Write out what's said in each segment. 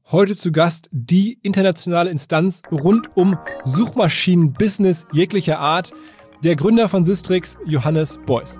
Heute zu Gast die internationale Instanz rund um Suchmaschinen-Business jeglicher Art, der Gründer von Sistrix, Johannes Beuys.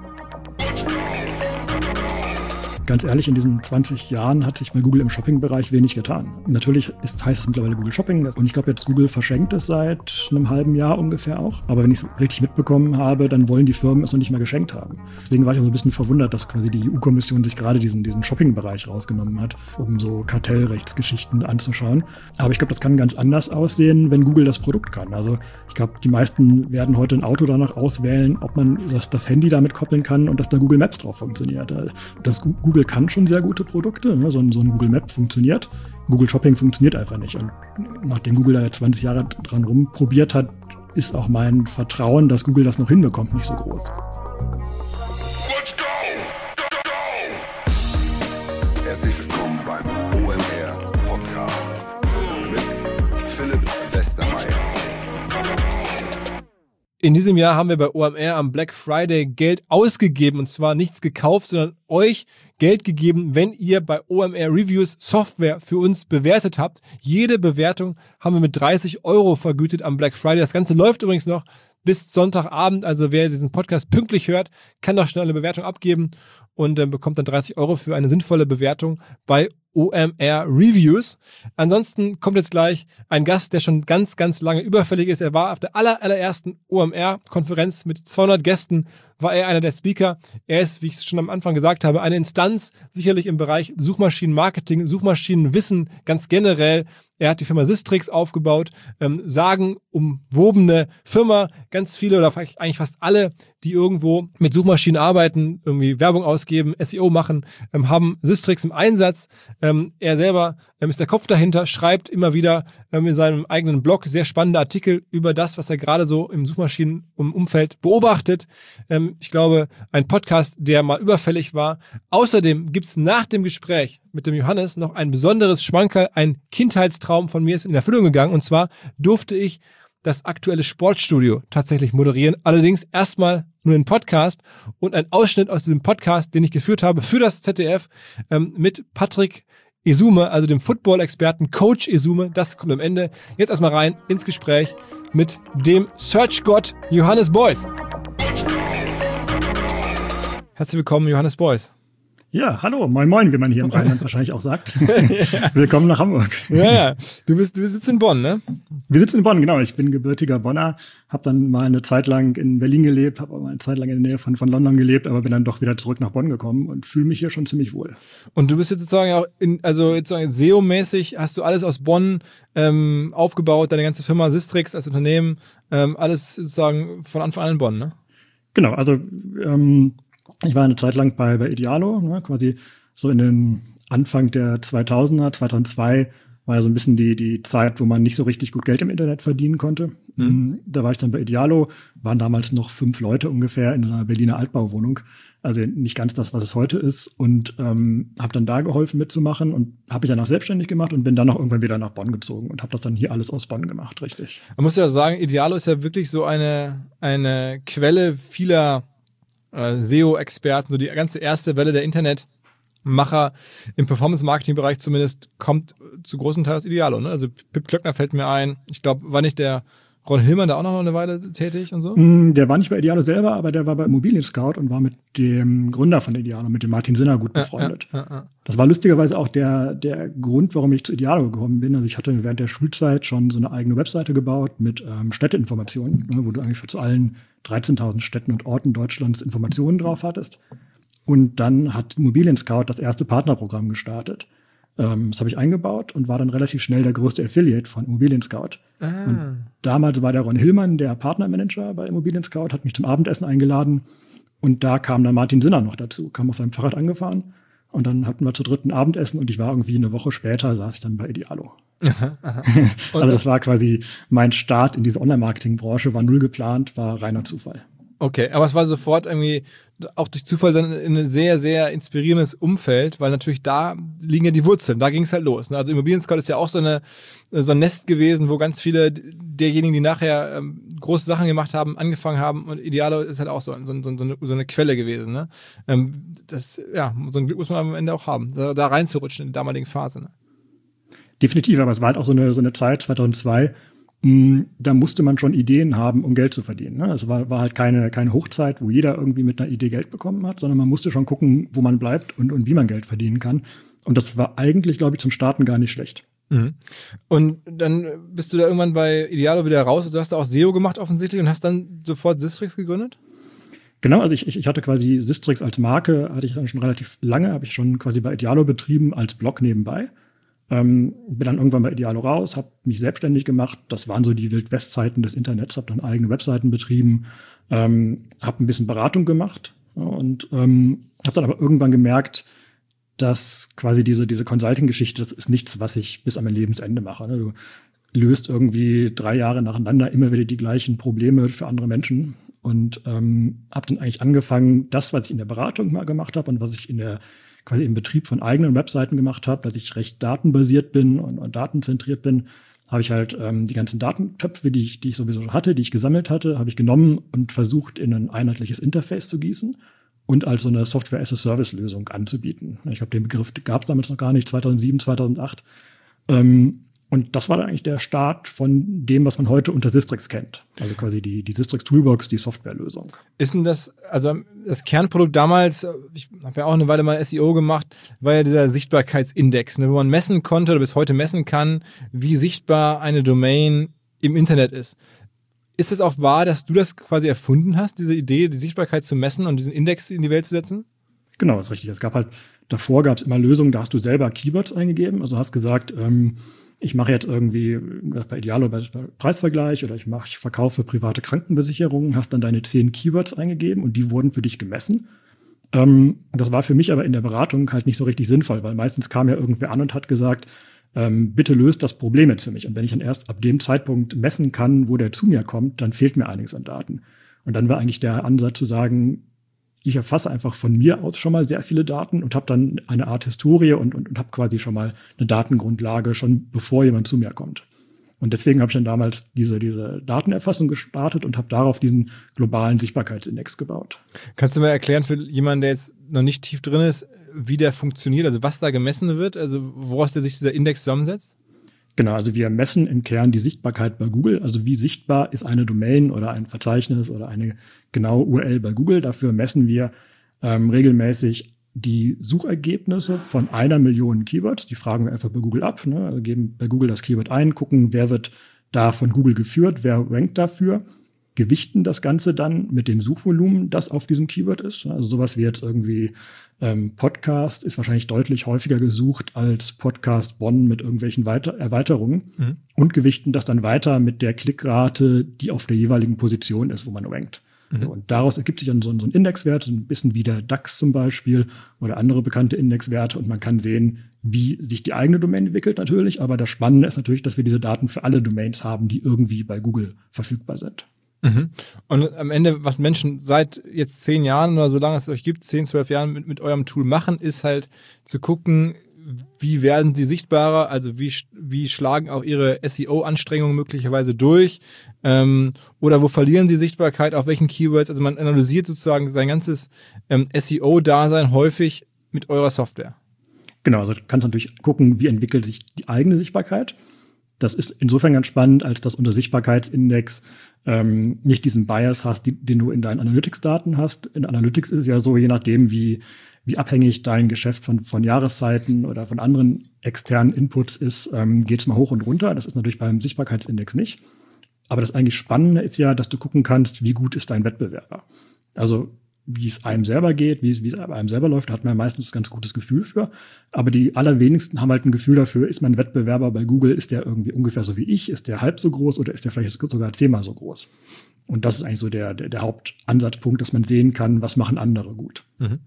Ganz ehrlich, in diesen 20 Jahren hat sich bei Google im Shopping-Bereich wenig getan. Natürlich heißt es mittlerweile Google Shopping und ich glaube jetzt Google verschenkt es seit einem halben Jahr ungefähr auch. Aber wenn ich es richtig mitbekommen habe, dann wollen die Firmen es noch nicht mehr geschenkt haben. Deswegen war ich auch so ein bisschen verwundert, dass quasi die EU-Kommission sich gerade diesen Shopping-Bereich rausgenommen hat, um so Kartellrechtsgeschichten anzuschauen. Aber ich glaube, das kann ganz anders aussehen, wenn Google das Produkt kann. Also ich glaube, die meisten werden heute ein Auto danach auswählen, ob man das Handy damit koppeln kann und dass da Google Maps drauf funktioniert. Das Google kann schon sehr gute Produkte, ne? So ein Google Maps funktioniert. Google Shopping funktioniert einfach nicht. Und nachdem Google da jetzt 20 Jahre dran rumprobiert hat, ist auch mein Vertrauen, dass Google das noch hinbekommt, nicht so groß. Let's go! Herzlich willkommen beim OMR Podcast mit Philipp Westermeier. In diesem Jahr haben wir bei OMR am Black Friday Geld ausgegeben und zwar nichts gekauft, sondern euch Geld gegeben, wenn ihr bei OMR Reviews Software für uns bewertet habt. Jede Bewertung haben wir mit 30 € vergütet am Black Friday. Das Ganze läuft übrigens noch bis Sonntagabend. Also wer diesen Podcast pünktlich hört, kann doch schnell eine Bewertung abgeben und bekommt dann 30 € für eine sinnvolle Bewertung bei OMR Reviews. Ansonsten kommt jetzt gleich ein Gast, der schon ganz, ganz lange überfällig ist. Er war auf der allerersten OMR-Konferenz mit 200 Gästen, war er einer der Speaker. Er ist, wie ich es schon am Anfang gesagt habe, eine Instanz, sicherlich im Bereich Suchmaschinenmarketing, Suchmaschinenwissen ganz generell. Er hat die Firma Sistrix aufgebaut, sagenumwobene Firma, ganz viele oder eigentlich fast alle, die irgendwo mit Suchmaschinen arbeiten, irgendwie Werbung ausgeben, SEO machen, haben Sistrix im Einsatz. Er selber ist der Kopf dahinter, schreibt immer wieder in seinem eigenen Blog sehr spannende Artikel über das, was er gerade so im Suchmaschinenumfeld beobachtet. Ich glaube, ein Podcast, der mal überfällig war. Außerdem gibt es nach dem Gespräch mit dem Johannes noch ein besonderes Schmankerl, ein Kindheitstraum von mir ist in Erfüllung gegangen. Und zwar durfte ich das aktuelle Sportstudio tatsächlich moderieren. Allerdings erstmal nur einen Podcast und ein Ausschnitt aus diesem Podcast, den ich geführt habe für das ZDF mit Patrick Esume, also dem Football-Experten Coach Esume. Das kommt am Ende. Jetzt erstmal rein ins Gespräch mit dem Search-Gott Johannes Beuys. Herzlich willkommen, Johannes Beuys. Ja, hallo, moin moin, wie man hier im Rheinland wahrscheinlich auch sagt. Willkommen nach Hamburg. Ja. Du sitzt in Bonn, ne? Wir sitzen in Bonn, genau. Ich bin gebürtiger Bonner, habe dann mal eine Zeit lang in Berlin gelebt, habe auch mal eine Zeit lang in der Nähe von London gelebt, aber bin dann doch wieder zurück nach Bonn gekommen und fühle mich hier schon ziemlich wohl. Und du bist jetzt sozusagen auch SEO-mäßig, hast du alles aus Bonn aufgebaut, deine ganze Firma Sistrix als Unternehmen, alles sozusagen von Anfang an in Bonn, ne? Genau, also ich war eine Zeit lang bei Idealo, ne, quasi so in den Anfang der 2000er, 2002 war ja so ein bisschen die Zeit, wo man nicht so richtig gut Geld im Internet verdienen konnte. Da war ich dann bei Idealo, waren damals noch 5 Leute ungefähr in einer Berliner Altbauwohnung, also nicht ganz das, was es heute ist und habe dann da geholfen mitzumachen und habe mich danach selbstständig gemacht und bin dann auch irgendwann wieder nach Bonn gezogen und habe das dann hier alles aus Bonn gemacht, richtig. Man muss ja sagen, Idealo ist ja wirklich so eine Quelle vieler SEO-Experten, so die ganze erste Welle der Internetmacher im Performance-Marketing-Bereich zumindest kommt zu großen Teil aus Idealo. Ne? Also Pip Klöckner fällt mir ein. Ich glaube, war nicht der Ron Hillmann da auch noch eine Weile tätig und so? Der war nicht bei Idealo selber, aber der war bei Immobilien Scout und war mit dem Gründer von Idealo, mit dem Martin Sinner, gut befreundet. Ja. Das war lustigerweise auch der Grund, warum ich zu Idealo gekommen bin. Also ich hatte während der Schulzeit schon so eine eigene Webseite gebaut mit Städteinformationen, ne, wo du eigentlich zu allen 13.000 Städten und Orten Deutschlands Informationen drauf hattest. Und dann hat Immobilien Scout das erste Partnerprogramm gestartet. Das habe ich eingebaut und war dann relativ schnell der größte Affiliate von Immobilien Scout. Und damals war der Ron Hillmann, der Partnermanager bei Immobilien Scout, hat mich zum Abendessen eingeladen. Und da kam dann Martin Sinner noch dazu, kam auf seinem Fahrrad angefahren. Und dann hatten wir zu dritt ein Abendessen und ich war irgendwie eine Woche später, saß ich dann bei Idealo. Also das war quasi mein Start in diese Online-Marketing-Branche, war null geplant, war reiner Zufall. Okay, aber es war sofort irgendwie auch durch Zufall dann in ein sehr, sehr inspirierendes Umfeld, weil natürlich da liegen ja die Wurzeln, da ging es halt los. Ne? Also Immobilien Scout ist ja auch so ein Nest gewesen, wo ganz viele derjenigen, die nachher große Sachen gemacht haben, angefangen haben und Idealo ist halt auch so eine Quelle gewesen. Ne? So ein Glück muss man am Ende auch haben, da reinzurutschen in der damaligen Phase. Ne? Definitiv, aber es war halt auch so eine Zeit, 2002, da musste man schon Ideen haben, um Geld zu verdienen. Ne? Es war halt keine Hochzeit, wo jeder irgendwie mit einer Idee Geld bekommen hat, sondern man musste schon gucken, wo man bleibt und wie man Geld verdienen kann. Und das war eigentlich, glaube ich, zum Starten gar nicht schlecht. Mhm. Und dann bist du da irgendwann bei Idealo wieder raus. Du hast da auch SEO gemacht offensichtlich und hast dann sofort Sistrix gegründet? Genau, also ich hatte quasi Sistrix als Marke, hatte ich dann schon relativ lange, habe ich schon quasi bei Idealo betrieben als Blog nebenbei. Bin dann irgendwann bei Idealo raus, habe mich selbstständig gemacht. Das waren so die Wild-West-Zeiten des Internets, habe dann eigene Webseiten betrieben, habe ein bisschen Beratung gemacht und habe dann aber irgendwann gemerkt, dass quasi diese Consulting-Geschichte, das ist nichts, was ich bis an mein Lebensende mache. Ne? Du löst irgendwie 3 Jahre nacheinander immer wieder die gleichen Probleme für andere Menschen und habe dann eigentlich angefangen, das, was ich in der Beratung mal gemacht habe und was ich quasi im Betrieb von eigenen Webseiten gemacht habe, dass ich recht datenbasiert bin und datenzentriert bin, habe ich halt die ganzen Datentöpfe, die ich sowieso hatte, die ich gesammelt hatte, habe ich genommen und versucht, in ein einheitliches Interface zu gießen und als so eine Software-as-a-Service-Lösung anzubieten. Ich glaube, den Begriff gab es damals noch gar nicht, 2007, 2008. Und das war dann eigentlich der Start von dem, was man heute unter Sistrix kennt. Also quasi die Sistrix Toolbox, die Softwarelösung. Ist denn das, also das Kernprodukt damals, ich habe ja auch eine Weile mal SEO gemacht, war ja dieser Sichtbarkeitsindex, ne, wo man messen konnte oder bis heute messen kann, wie sichtbar eine Domain im Internet ist. Ist es auch wahr, dass du das quasi erfunden hast, diese Idee, die Sichtbarkeit zu messen und diesen Index in die Welt zu setzen? Genau, das ist richtig. Davor gab es immer Lösungen, da hast du selber Keywords eingegeben. Also hast gesagt, ich mache jetzt irgendwie bei Idealo bei Preisvergleich oder ich verkaufe private Krankenversicherungen, hast dann deine 10 Keywords eingegeben und die wurden für dich gemessen. Das war für mich aber in der Beratung halt nicht so richtig sinnvoll, weil meistens kam ja irgendwer an und hat gesagt, bitte löst das Problem jetzt für mich. Und wenn ich dann erst ab dem Zeitpunkt messen kann, wo der zu mir kommt, dann fehlt mir einiges an Daten. Und dann war eigentlich der Ansatz zu sagen, ich erfasse einfach von mir aus schon mal sehr viele Daten und habe dann eine Art Historie und habe quasi schon mal eine Datengrundlage, schon bevor jemand zu mir kommt. Und deswegen habe ich dann damals diese Datenerfassung gestartet und habe darauf diesen globalen Sichtbarkeitsindex gebaut. Kannst du mal erklären für jemanden, der jetzt noch nicht tief drin ist, wie der funktioniert, also was da gemessen wird, also woraus sich dieser Index zusammensetzt? Genau, also wir messen im Kern die Sichtbarkeit bei Google. Also wie sichtbar ist eine Domain oder ein Verzeichnis oder eine genaue URL bei Google. Dafür messen wir regelmäßig die Suchergebnisse von 1 Million Keywords. Die fragen wir einfach bei Google ab. Ne? Also geben bei Google das Keyword ein, gucken, wer wird da von Google geführt, wer rankt dafür, gewichten das Ganze dann mit dem Suchvolumen, das auf diesem Keyword ist. Also sowas wie jetzt irgendwie Podcast ist wahrscheinlich deutlich häufiger gesucht als Podcast Bonn mit irgendwelchen Erweiterungen und gewichten das dann weiter mit der Klickrate, die auf der jeweiligen Position ist, wo man rankt. Und daraus ergibt sich dann so ein Indexwert, so ein bisschen wie der DAX zum Beispiel oder andere bekannte Indexwerte. Und man kann sehen, wie sich die eigene Domain entwickelt natürlich. Aber das Spannende ist natürlich, dass wir diese Daten für alle Domains haben, die irgendwie bei Google verfügbar sind. Und am Ende, was Menschen seit jetzt 10 Jahren oder so lange es euch gibt, 10, 12 Jahren mit eurem Tool machen, ist halt zu gucken, wie werden sie sichtbarer, also wie schlagen auch ihre SEO-Anstrengungen möglicherweise durch oder wo verlieren sie Sichtbarkeit, auf welchen Keywords, also man analysiert sozusagen sein ganzes SEO-Dasein häufig mit eurer Software. Genau, also du kannst natürlich gucken, wie entwickelt sich die eigene Sichtbarkeit. Das ist insofern ganz spannend, als dass unter Sichtbarkeitsindex nicht diesen Bias hast, den du in deinen Analytics-Daten hast. In Analytics ist es ja so, je nachdem, wie abhängig dein Geschäft von Jahreszeiten oder von anderen externen Inputs ist, geht es mal hoch und runter. Das ist natürlich beim Sichtbarkeitsindex nicht. Aber das eigentlich Spannende ist ja, dass du gucken kannst, wie gut ist dein Wettbewerber. Also wie es einem selber geht, wie es bei einem selber läuft, da hat man meistens ein ganz gutes Gefühl für. Aber die allerwenigsten haben halt ein Gefühl dafür, ist mein Wettbewerber bei Google, ist der irgendwie ungefähr so wie ich, ist der halb so groß oder ist der vielleicht sogar 10-mal so groß? Und das ist eigentlich so der Hauptansatzpunkt, dass man sehen kann, was machen andere gut.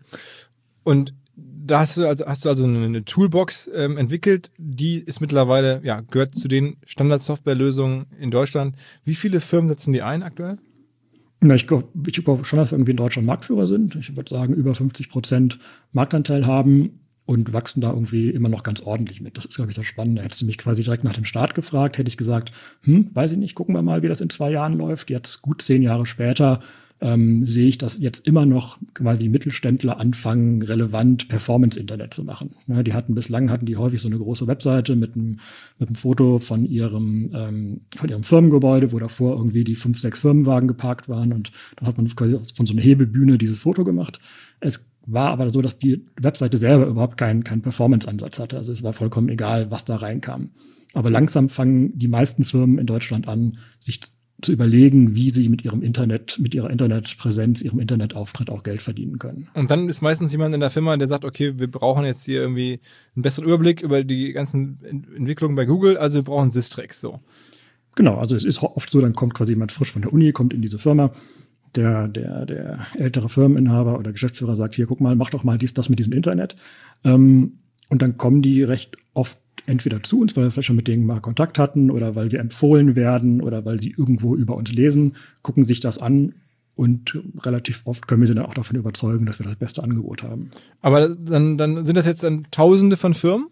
Und da hast du also eine Toolbox entwickelt, die ist mittlerweile, ja, gehört zu den Standard-Software-Lösungen in Deutschland. Wie viele Firmen setzen die ein aktuell? Na, ich glaube schon, dass wir irgendwie in Deutschland Marktführer sind. Ich würde sagen, über 50% Marktanteil haben und wachsen da irgendwie immer noch ganz ordentlich mit. Das ist, glaube ich, das Spannende. Hättest du mich quasi direkt nach dem Start gefragt, hätte ich gesagt, weiß ich nicht, gucken wir mal, wie das in 2 Jahren läuft. Jetzt gut 10 Jahre später sehe ich, dass jetzt immer noch quasi Mittelständler anfangen, relevant Performance-Internet zu machen. Ja, bislang hatten die häufig so eine große Webseite mit einem Foto von ihrem Firmengebäude, wo davor irgendwie die 5, 6 Firmenwagen geparkt waren, und dann hat man quasi von so einer Hebebühne dieses Foto gemacht. Es war aber so, dass die Webseite selber überhaupt keinen Performance-Ansatz hatte. Also es war vollkommen egal, was da reinkam. Aber langsam fangen die meisten Firmen in Deutschland an, sich zu überlegen, wie sie mit ihrer Internetpräsenz, ihrem Internetauftritt auch Geld verdienen können. Und dann ist meistens jemand in der Firma, der sagt, okay, wir brauchen jetzt hier irgendwie einen besseren Überblick über die ganzen Entwicklungen bei Google, also wir brauchen Sistrix, so. Genau, also es ist oft so, dann kommt quasi jemand frisch von der Uni, kommt in diese Firma, der ältere Firmeninhaber oder Geschäftsführer sagt, hier, guck mal, mach doch mal das mit diesem Internet. Und dann kommen die recht oft entweder zu uns, weil wir vielleicht schon mit denen mal Kontakt hatten oder weil wir empfohlen werden oder weil sie irgendwo über uns lesen, gucken sich das an, und relativ oft können wir sie dann auch davon überzeugen, dass wir das beste Angebot haben. Aber dann sind das jetzt dann Tausende von Firmen?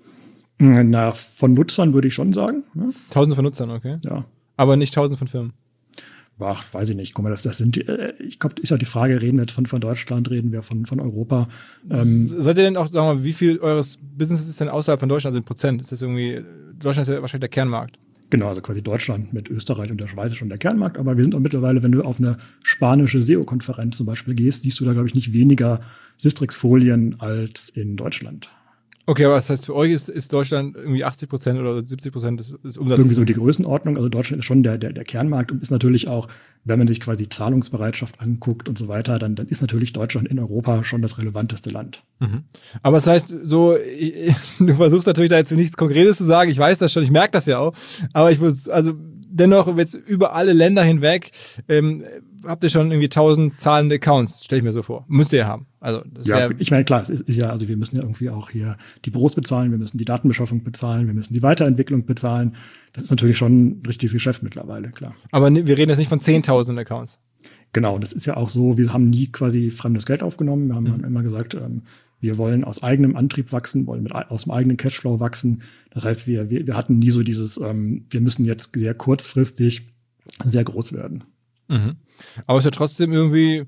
Na, von Nutzern würde ich schon sagen. Ja. Tausende von Nutzern, okay. Ja. Aber nicht Tausende von Firmen? Ach, weiß ich nicht. Guck mal, das sind, ich glaube, ist ja die Frage, reden wir jetzt von Deutschland, reden wir von Europa. Seid ihr denn auch, sagen wir mal, wie viel eures Business ist denn außerhalb von Deutschland, also in Prozent? Ist das irgendwie, Deutschland ist ja wahrscheinlich der Kernmarkt. Genau, also quasi Deutschland mit Österreich und der Schweiz ist schon der Kernmarkt, aber wir sind auch mittlerweile, wenn du auf eine spanische SEO-Konferenz zum Beispiel gehst, siehst du da, glaube ich, nicht weniger Sistrix-Folien als in Deutschland. Okay, aber das heißt, für euch ist Deutschland irgendwie 80% oder 70% des Umsatzes? Irgendwie so die Größenordnung. Also Deutschland ist schon der Kernmarkt und ist natürlich auch, wenn man sich quasi Zahlungsbereitschaft anguckt und so weiter, dann ist natürlich Deutschland in Europa schon das relevanteste Land. Mhm. Aber das heißt, so, du versuchst natürlich da jetzt nichts Konkretes zu sagen. Ich weiß das schon, ich merke das ja auch. Aber dennoch jetzt über alle Länder hinweg, habt ihr schon irgendwie 1000 zahlende Accounts, stelle ich mir so vor. Müsst ihr ja haben. Also das ich meine, klar, es ist ja, also wir müssen ja irgendwie auch hier die Büros bezahlen, wir müssen die Datenbeschaffung bezahlen, wir müssen die Weiterentwicklung bezahlen. Das ist natürlich schon ein richtiges Geschäft mittlerweile, klar. Aber wir reden jetzt nicht von 10.000 Accounts. Genau, das ist ja auch so, wir haben nie quasi fremdes Geld aufgenommen. Wir haben immer gesagt, wir wollen aus eigenem Antrieb wachsen, wollen aus dem eigenen Cashflow wachsen. Das heißt, wir hatten nie so dieses, wir müssen jetzt sehr kurzfristig sehr groß werden. Mhm. Aber es ist ja trotzdem irgendwie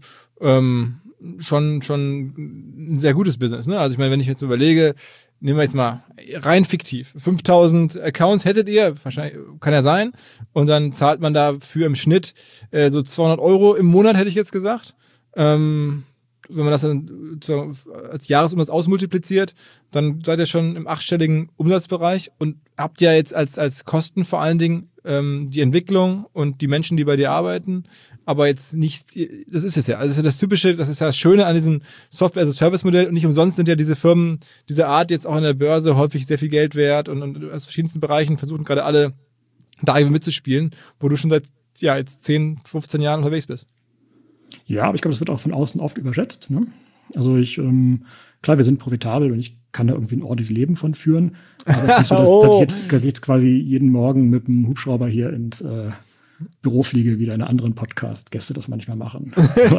schon ein sehr gutes Business, ne? Also ich meine, wenn ich jetzt überlege, nehmen wir jetzt mal rein fiktiv, 5.000 Accounts hättet ihr, wahrscheinlich kann ja sein, und dann zahlt man dafür im Schnitt so 200 € im Monat, hätte ich jetzt gesagt. Wenn man das dann als Jahresumsatz ausmultipliziert, dann seid ihr schon im 8-stelligen Umsatzbereich und habt ja jetzt als Kosten vor allen Dingen die Entwicklung und die Menschen, die bei dir arbeiten, aber jetzt nicht, das ist es ja, also das Typische, das ist ja das Schöne an diesem Software-as-a-Service-Modell, und nicht umsonst sind ja diese Firmen dieser Art jetzt auch an der Börse häufig sehr viel Geld wert und aus verschiedensten Bereichen versuchen gerade alle da eben mitzuspielen, wo du schon seit jetzt 10, 15 Jahren unterwegs bist. Ja, aber ich glaube, das wird auch von außen oft überschätzt. Ne? Also klar, wir sind profitabel und ich kann da irgendwie ein ordentliches Leben von führen. Aber es ist nicht so, dass ich jetzt quasi jeden Morgen mit dem Hubschrauber hier ins Büro fliege, wie deine anderen Podcast-Gäste das manchmal machen.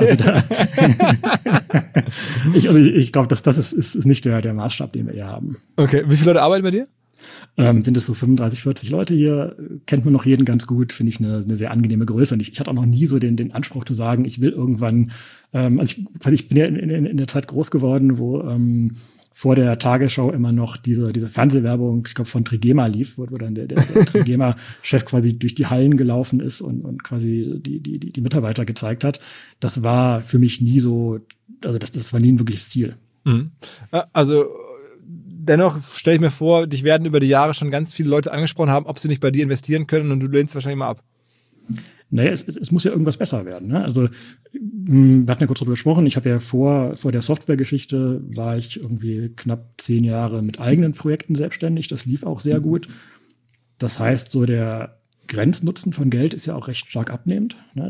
Ich glaube, das ist nicht der Maßstab, den wir hier haben. Okay, wie viele Leute arbeiten bei dir? Sind es so 35, 40 Leute hier, kennt man noch jeden ganz gut, finde ich eine sehr angenehme Größe. Und ich hatte auch noch nie so den Anspruch zu sagen, ich will irgendwann, ich bin ja in der Zeit groß geworden, wo vor der Tagesschau immer noch diese Fernsehwerbung, ich glaube von Trigema lief, wo dann der Trigema-Chef quasi durch die Hallen gelaufen ist und quasi die Mitarbeiter gezeigt hat. Das war für mich nie so, also das war nie ein wirkliches Ziel. Mhm. Also dennoch stelle ich mir vor, dich werden über die Jahre schon ganz viele Leute angesprochen haben, ob sie nicht bei dir investieren können, und du lehnst wahrscheinlich mal ab. Naja, es muss ja irgendwas besser werden. Ne? Also wir hatten ja kurz darüber gesprochen, ich habe ja vor der Softwaregeschichte war ich irgendwie knapp 10 Jahre mit eigenen Projekten selbstständig. Das lief auch sehr gut. Das heißt, so der Grenznutzen von Geld ist ja auch recht stark abnehmend. Ne?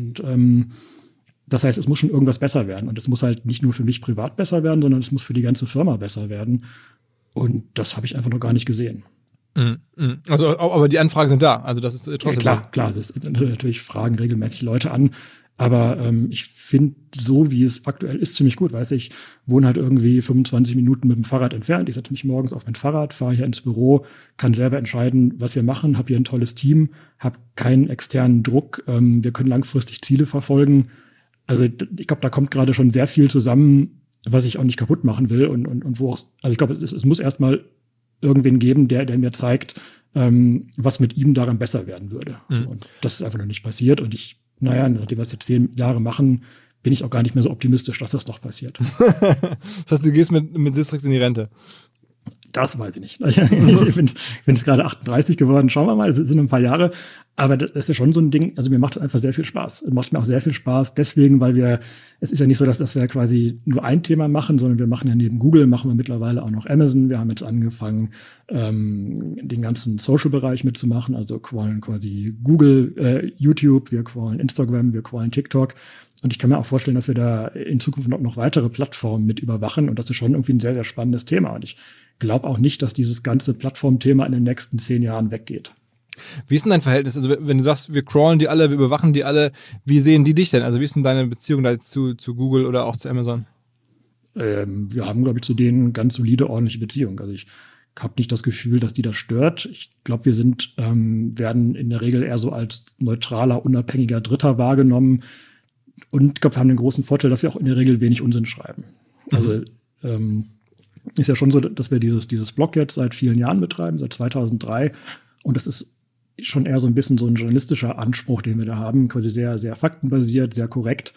Das heißt, es muss schon irgendwas besser werden. Und es muss halt nicht nur für mich privat besser werden, sondern es muss für die ganze Firma besser werden. Und das habe ich einfach noch gar nicht gesehen. Also, aber die Anfragen sind da. Also das ist trotzdem klar. Es natürlich fragen regelmäßig Leute an. Aber ich finde, so wie es aktuell ist, ziemlich gut. Weiß ich wohne halt irgendwie 25 Minuten mit dem Fahrrad entfernt. Ich setze mich morgens auf mein Fahrrad, fahre hier ins Büro, kann selber entscheiden, was wir machen, habe hier ein tolles Team, habe keinen externen Druck. Wir können langfristig Ziele verfolgen. Also ich glaube, da kommt gerade schon sehr viel zusammen, was ich auch nicht kaputt machen will und wo auch, also ich glaube, es muss erstmal irgendwen geben, der mir zeigt, was mit ihm daran besser werden würde. So, und das ist einfach noch nicht passiert. Und nachdem wir es jetzt 10 Jahre machen, bin ich auch gar nicht mehr so optimistisch, dass das noch passiert. Das heißt, du gehst mit Sistrix in die Rente? Das weiß ich nicht. Ich bin jetzt gerade 38 geworden. Schauen wir mal, es sind ein paar Jahre. Aber das ist ja schon so ein Ding, also mir macht es einfach sehr viel Spaß. Es macht mir auch sehr viel Spaß deswegen, weil es ist ja nicht so, dass wir quasi nur ein Thema machen, sondern wir machen ja neben Google, machen wir mittlerweile auch noch Amazon. Wir haben jetzt angefangen, den ganzen Social-Bereich mitzumachen. Also crawlen quasi Google, YouTube, wir crawlen Instagram, wir crawlen TikTok. Und ich kann mir auch vorstellen, dass wir da in Zukunft noch weitere Plattformen mit überwachen. Und das ist schon irgendwie ein sehr, sehr spannendes Thema. Und ich glaube auch nicht, dass dieses ganze Plattformthema in den nächsten 10 Jahren weggeht. Wie ist denn dein Verhältnis? Also wenn du sagst, wir crawlen die alle, wir überwachen die alle, wie sehen die dich denn? Also wie ist denn deine Beziehung da zu Google oder auch zu Amazon? Wir haben, glaube ich, zu denen ganz solide, ordentliche Beziehung. Also ich habe nicht das Gefühl, dass die das stört. Ich glaube, wir werden in der Regel eher so als neutraler, unabhängiger Dritter wahrgenommen. Und ich glaube, wir haben den großen Vorteil, dass wir auch in der Regel wenig Unsinn schreiben. Also ist ja schon so, dass wir dieses Blog jetzt seit vielen Jahren betreiben, seit 2003. Und das ist schon eher so ein bisschen so ein journalistischer Anspruch, den wir da haben. Quasi sehr, sehr faktenbasiert, sehr korrekt.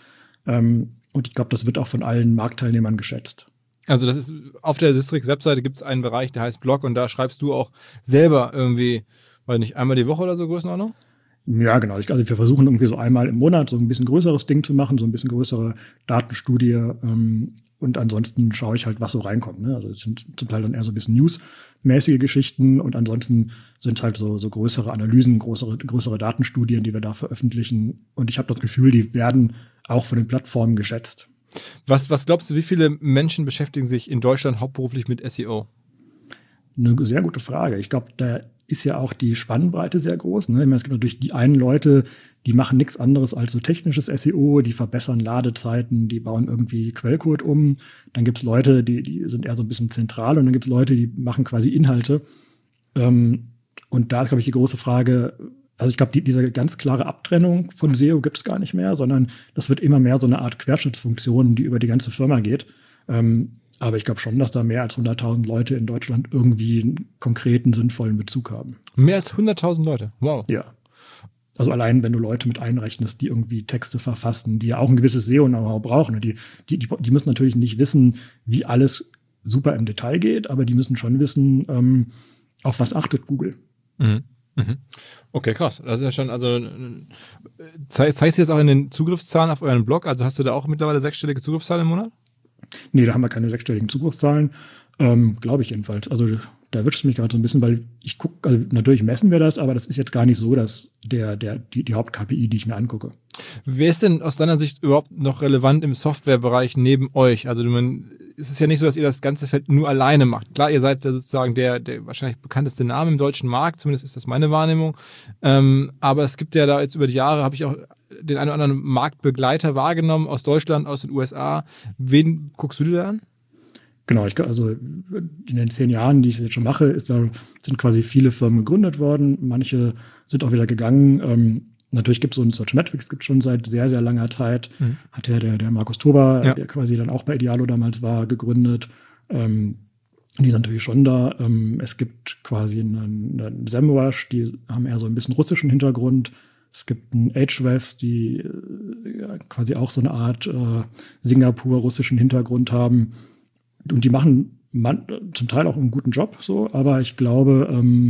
Und ich glaube, das wird auch von allen Marktteilnehmern geschätzt. Also das ist auf der Sistrix-Webseite gibt es einen Bereich, der heißt Blog und da schreibst du auch selber irgendwie, weiß nicht, einmal die Woche oder so Größenordnung? Ja, genau. Also wir versuchen irgendwie so einmal im Monat so ein bisschen größeres Ding zu machen, so ein bisschen größere Datenstudie. Und ansonsten schaue ich halt, was so reinkommt. Ne? Also es sind zum Teil dann eher so ein bisschen newsmäßige Geschichten und ansonsten sind halt so größere Analysen, größere Datenstudien, die wir da veröffentlichen. Und ich habe das Gefühl, die werden auch von den Plattformen geschätzt. Was glaubst du, wie viele Menschen beschäftigen sich in Deutschland hauptberuflich mit SEO? Eine sehr gute Frage. Ich glaube, da ist ja auch die Spannbreite sehr groß. Ne? Ich meine, es gibt natürlich die einen Leute, die machen nichts anderes als so technisches SEO, die verbessern Ladezeiten, die bauen irgendwie Quellcode um. Dann gibt es Leute, die sind eher so ein bisschen zentral und dann gibt es Leute, die machen quasi Inhalte. Und da ist, glaube ich, die große Frage, also ich glaube, diese ganz klare Abtrennung von SEO gibt es gar nicht mehr, sondern das wird immer mehr so eine Art Querschnittsfunktion, die über die ganze Firma geht. Aber ich glaube schon, dass da mehr als 100.000 Leute in Deutschland irgendwie einen konkreten, sinnvollen Bezug haben. Mehr als 100.000 Leute? Wow. Ja. Also allein, wenn du Leute mit einrechnest, die irgendwie Texte verfassen, die ja auch ein gewisses SEO-Know-how brauchen. Die müssen natürlich nicht wissen, wie alles super im Detail geht, aber die müssen schon wissen, auf was achtet Google. Mhm. Okay, krass. Das ist ja schon, also zeigt sich jetzt auch in den Zugriffszahlen auf euren Blog? Also hast du da auch mittlerweile 6-stellige Zugriffszahlen im Monat? Nee, da haben wir keine 6-stelligen Zugriffszahlen. Glaube ich jedenfalls. Also da erwischt es mich gerade so ein bisschen, weil ich gucke, also natürlich messen wir das, aber das ist jetzt gar nicht so, dass die Haupt-KPI, die ich mir angucke. Wer ist denn aus deiner Sicht überhaupt noch relevant im Softwarebereich neben euch? Also es ist ja nicht so, dass ihr das ganze Feld nur alleine macht. Klar, ihr seid ja sozusagen der wahrscheinlich bekannteste Name im deutschen Markt, zumindest ist das meine Wahrnehmung. Aber es gibt ja da jetzt über die Jahre, habe ich auch den einen oder anderen Marktbegleiter wahrgenommen aus Deutschland, aus den USA. Wen guckst du dir da an? Genau, also in den 10 Jahren, die ich jetzt schon mache, sind quasi viele Firmen gegründet worden. Manche sind auch wieder gegangen. Natürlich gibt es so einen Searchmetrics, gibt es schon seit sehr, sehr langer Zeit. Hat ja der Markus Tober, der quasi dann auch bei Idealo damals war, gegründet. Die sind natürlich schon da. Es gibt quasi einen Semrush, die haben eher so ein bisschen russischen Hintergrund. Es gibt einen Ahrefs, die quasi auch so eine Art Singapur-russischen Hintergrund haben. Und die machen zum Teil auch einen guten Job, so, aber ich glaube,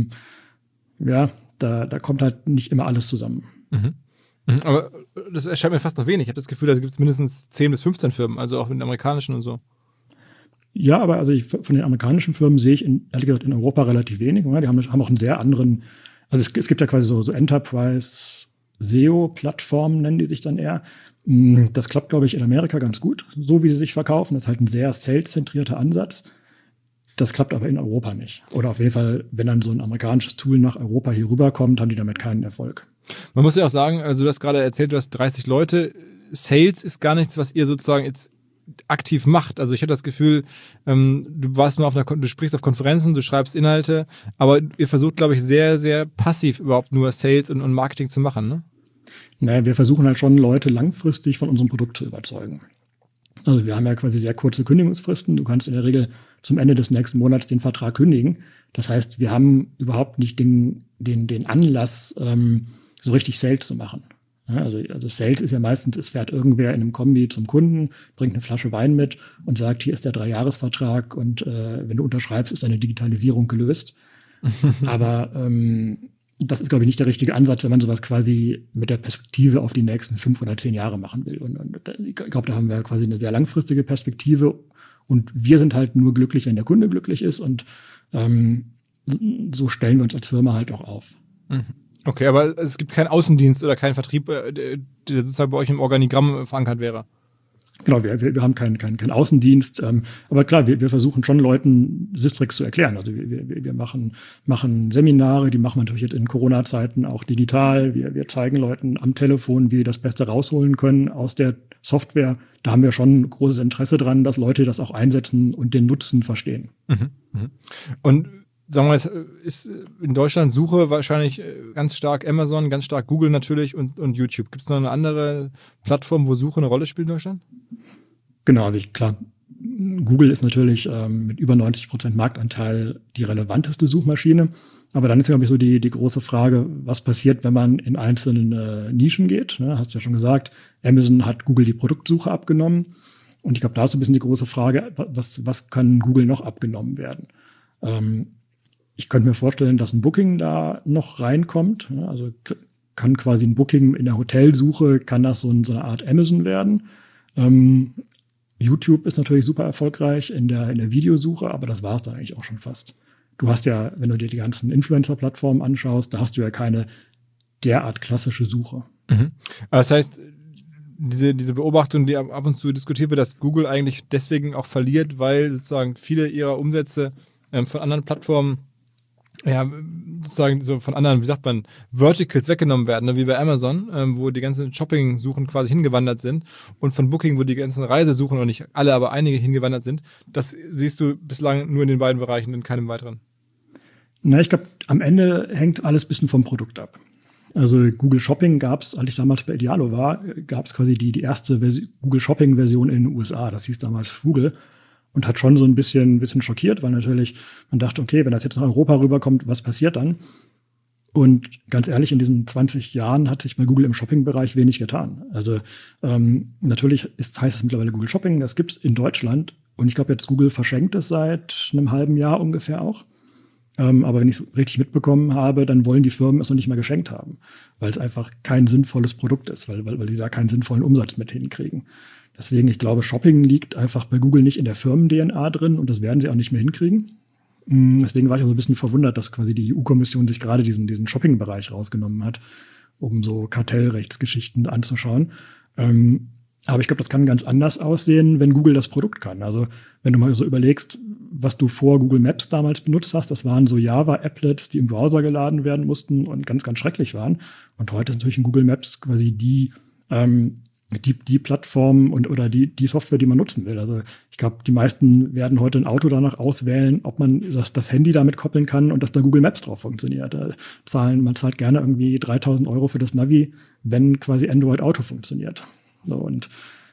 da kommt halt nicht immer alles zusammen. Aber das erscheint mir fast noch wenig. Ich habe das Gefühl, da gibt es mindestens 10 bis 15 Firmen, also auch mit den amerikanischen und so. Ja, aber also von den amerikanischen Firmen sehe ich ehrlich gesagt in Europa relativ wenig. Oder? Die haben auch einen sehr anderen, also es gibt ja quasi so Enterprise SEO-Plattformen, nennen die sich dann eher. Das klappt, glaube ich, in Amerika ganz gut, so wie sie sich verkaufen. Das ist halt ein sehr sales-zentrierter Ansatz. Das klappt aber in Europa nicht. Oder auf jeden Fall, wenn dann so ein amerikanisches Tool nach Europa hier rüberkommt, haben die damit keinen Erfolg. Man muss ja auch sagen, also du hast gerade erzählt, du hast 30 Leute. Sales ist gar nichts, was ihr sozusagen jetzt aktiv macht. Also ich habe das Gefühl, du sprichst auf Konferenzen, du schreibst Inhalte, aber ihr versucht, glaube ich, sehr, sehr passiv überhaupt nur Sales und Marketing zu machen, ne? Naja, wir versuchen halt schon, Leute langfristig von unserem Produkt zu überzeugen. Also wir haben ja quasi sehr kurze Kündigungsfristen. Du kannst in der Regel zum Ende des nächsten Monats den Vertrag kündigen. Das heißt, wir haben überhaupt nicht den Anlass, so richtig Sales zu machen. Ja, also Sales ist ja meistens, es fährt irgendwer in einem Kombi zum Kunden, bringt eine Flasche Wein mit und sagt, hier ist der 3-Jahres-Vertrag und wenn du unterschreibst, ist deine Digitalisierung gelöst. Aber das ist, glaube ich, nicht der richtige Ansatz, wenn man sowas quasi mit der Perspektive auf die nächsten 5 oder 10 Jahre machen will. Und ich glaube, da haben wir quasi eine sehr langfristige Perspektive. Und wir sind halt nur glücklich, wenn der Kunde glücklich ist. Und so stellen wir uns als Firma halt auch auf. Okay, aber es gibt keinen Außendienst oder keinen Vertrieb, der sozusagen bei euch im Organigramm verankert wäre. Genau, wir haben keinen Außendienst, aber klar, wir versuchen schon Leuten Sistrix zu erklären. Also wir machen Seminare, die machen wir natürlich jetzt in Corona-Zeiten auch digital. Wir zeigen Leuten am Telefon, wie sie das Beste rausholen können aus der Software. Da haben wir schon großes Interesse dran, dass Leute das auch einsetzen und den Nutzen verstehen. Und sagen wir, es ist in Deutschland Suche wahrscheinlich ganz stark Amazon, ganz stark Google natürlich und YouTube. Gibt es noch eine andere Plattform, wo Suche eine Rolle spielt in Deutschland? Genau, also klar, Google ist natürlich mit über 90% Marktanteil die relevanteste Suchmaschine. Aber dann ist, glaube ich, so die große Frage, was passiert, wenn man in einzelnen Nischen geht. Ne, hast du ja schon gesagt, Amazon hat Google die Produktsuche abgenommen. Und ich glaube, da ist so ein bisschen die große Frage, was kann Google noch abgenommen werden? Ich könnte mir vorstellen, dass ein Booking da noch reinkommt. Also kann quasi ein Booking in der Hotelsuche, kann das so eine Art Amazon werden. YouTube ist natürlich super erfolgreich in der Videosuche, aber das war es dann eigentlich auch schon fast. Du hast ja, wenn du dir die ganzen Influencer-Plattformen anschaust, da hast du ja keine derart klassische Suche. Das heißt, diese Beobachtung, die ab und zu diskutiert wird, dass Google eigentlich deswegen auch verliert, weil sozusagen viele ihrer Umsätze von anderen Plattformen sozusagen so von anderen, wie sagt man, Verticals weggenommen werden, ne, wie bei Amazon, wo die ganzen Shopping-Suchen quasi hingewandert sind und von Booking, wo die ganzen Reisesuchen, und nicht alle, aber einige hingewandert sind. Das siehst du bislang nur in den beiden Bereichen, in keinem weiteren. Na, ich glaube, am Ende hängt alles ein bisschen vom Produkt ab. Also Google Shopping gab es, als ich damals bei Idealo war, gab es quasi die erste Google Shopping-Version in den USA. Das hieß damals Google. Und hat schon so ein bisschen schockiert, weil natürlich man dachte, okay, wenn das jetzt nach Europa rüberkommt, was passiert dann? Und ganz ehrlich, in diesen 20 Jahren hat sich bei Google im Shopping-Bereich wenig getan. Also natürlich heißt es mittlerweile Google Shopping, das gibt's in Deutschland. Und ich glaube, jetzt Google verschenkt es seit einem halben Jahr ungefähr auch. Aber wenn ich es richtig mitbekommen habe, dann wollen die Firmen es noch nicht mal geschenkt haben, weil es einfach kein sinnvolles Produkt ist, weil die da keinen sinnvollen Umsatz mit hinkriegen. Deswegen, ich glaube, Shopping liegt einfach bei Google nicht in der Firmen-DNA drin und das werden sie auch nicht mehr hinkriegen. Deswegen war ich auch so ein bisschen verwundert, dass quasi die EU-Kommission sich gerade diesen Shopping-Bereich rausgenommen hat, um so Kartellrechtsgeschichten anzuschauen. Aber ich glaube, das kann ganz anders aussehen, wenn Google das Produkt kann. Also wenn du mal so überlegst, was du vor Google Maps damals benutzt hast, das waren so Java-Applets, die im Browser geladen werden mussten und ganz, ganz schrecklich waren. Und heute ist natürlich in Google Maps quasi die Plattform oder die Software, die man nutzen will. Also ich glaube, die meisten werden heute ein Auto danach auswählen, ob man das Handy damit koppeln kann und dass da Google Maps drauf funktioniert. Man zahlt gerne irgendwie 3.000 € für das Navi, wenn quasi Android Auto funktioniert. So, und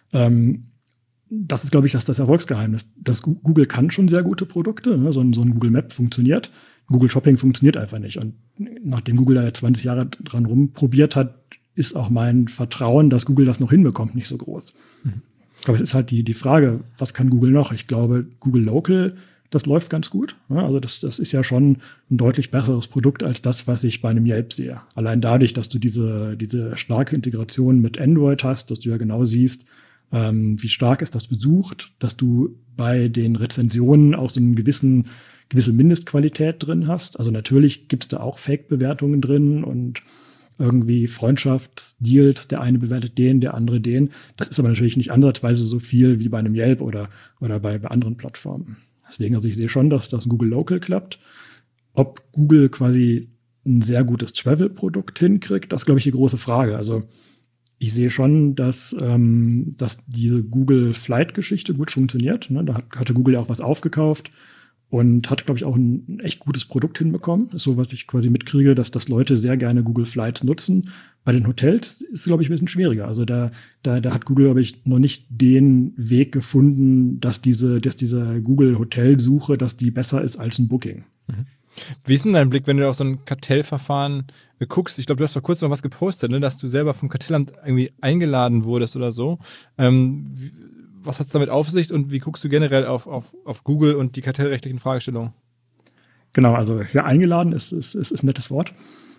das ist, glaube ich, das Erfolgsgeheimnis. Das Google kann schon sehr gute Produkte. Ne? So ein Google Maps funktioniert. Google Shopping funktioniert einfach nicht. Und nachdem Google da jetzt 20 Jahre dran rumprobiert hat, ist auch mein Vertrauen, dass Google das noch hinbekommt, nicht so groß. Ich glaube, es ist halt die Frage, was kann Google noch? Ich glaube, Google Local, das läuft ganz gut. Ja, also das ist ja schon ein deutlich besseres Produkt als das, was ich bei einem Yelp sehe. Allein dadurch, dass du diese starke Integration mit Android hast, dass du ja genau siehst, wie stark ist das besucht, dass du bei den Rezensionen auch so eine gewisse Mindestqualität drin hast. Also natürlich gibt es da auch Fake-Bewertungen drin und irgendwie Freundschaftsdeals, der eine bewertet den, der andere den. Das ist aber natürlich nicht ansatzweise so viel wie bei einem Yelp oder bei anderen Plattformen. Deswegen, also ich sehe schon, dass das Google Local klappt. Ob Google quasi ein sehr gutes Travel-Produkt hinkriegt, das ist, glaube ich, die große Frage. Also ich sehe schon, dass diese Google Flight-Geschichte gut funktioniert. Ne? Da hatte Google ja auch was aufgekauft und hat, glaube ich, auch ein echt gutes Produkt hinbekommen. Das ist so, was ich quasi mitkriege, dass Leute sehr gerne Google Flights nutzen, Bei den Hotels ist es, glaube ich, ein bisschen schwieriger. Also da hat Google, glaube ich, noch nicht den Weg gefunden, dass diese Google-Hotelsuche, dass die besser ist als ein Booking. Mhm. Wie ist denn dein Blick, wenn du auf so ein Kartellverfahren guckst? Ich glaube, du hast vor kurzem noch was gepostet, ne, dass du selber vom Kartellamt irgendwie eingeladen wurdest oder so. Was hat es damit auf sich und wie guckst du generell auf Google und die kartellrechtlichen Fragestellungen? Genau, also ja, eingeladen ist ein nettes Wort.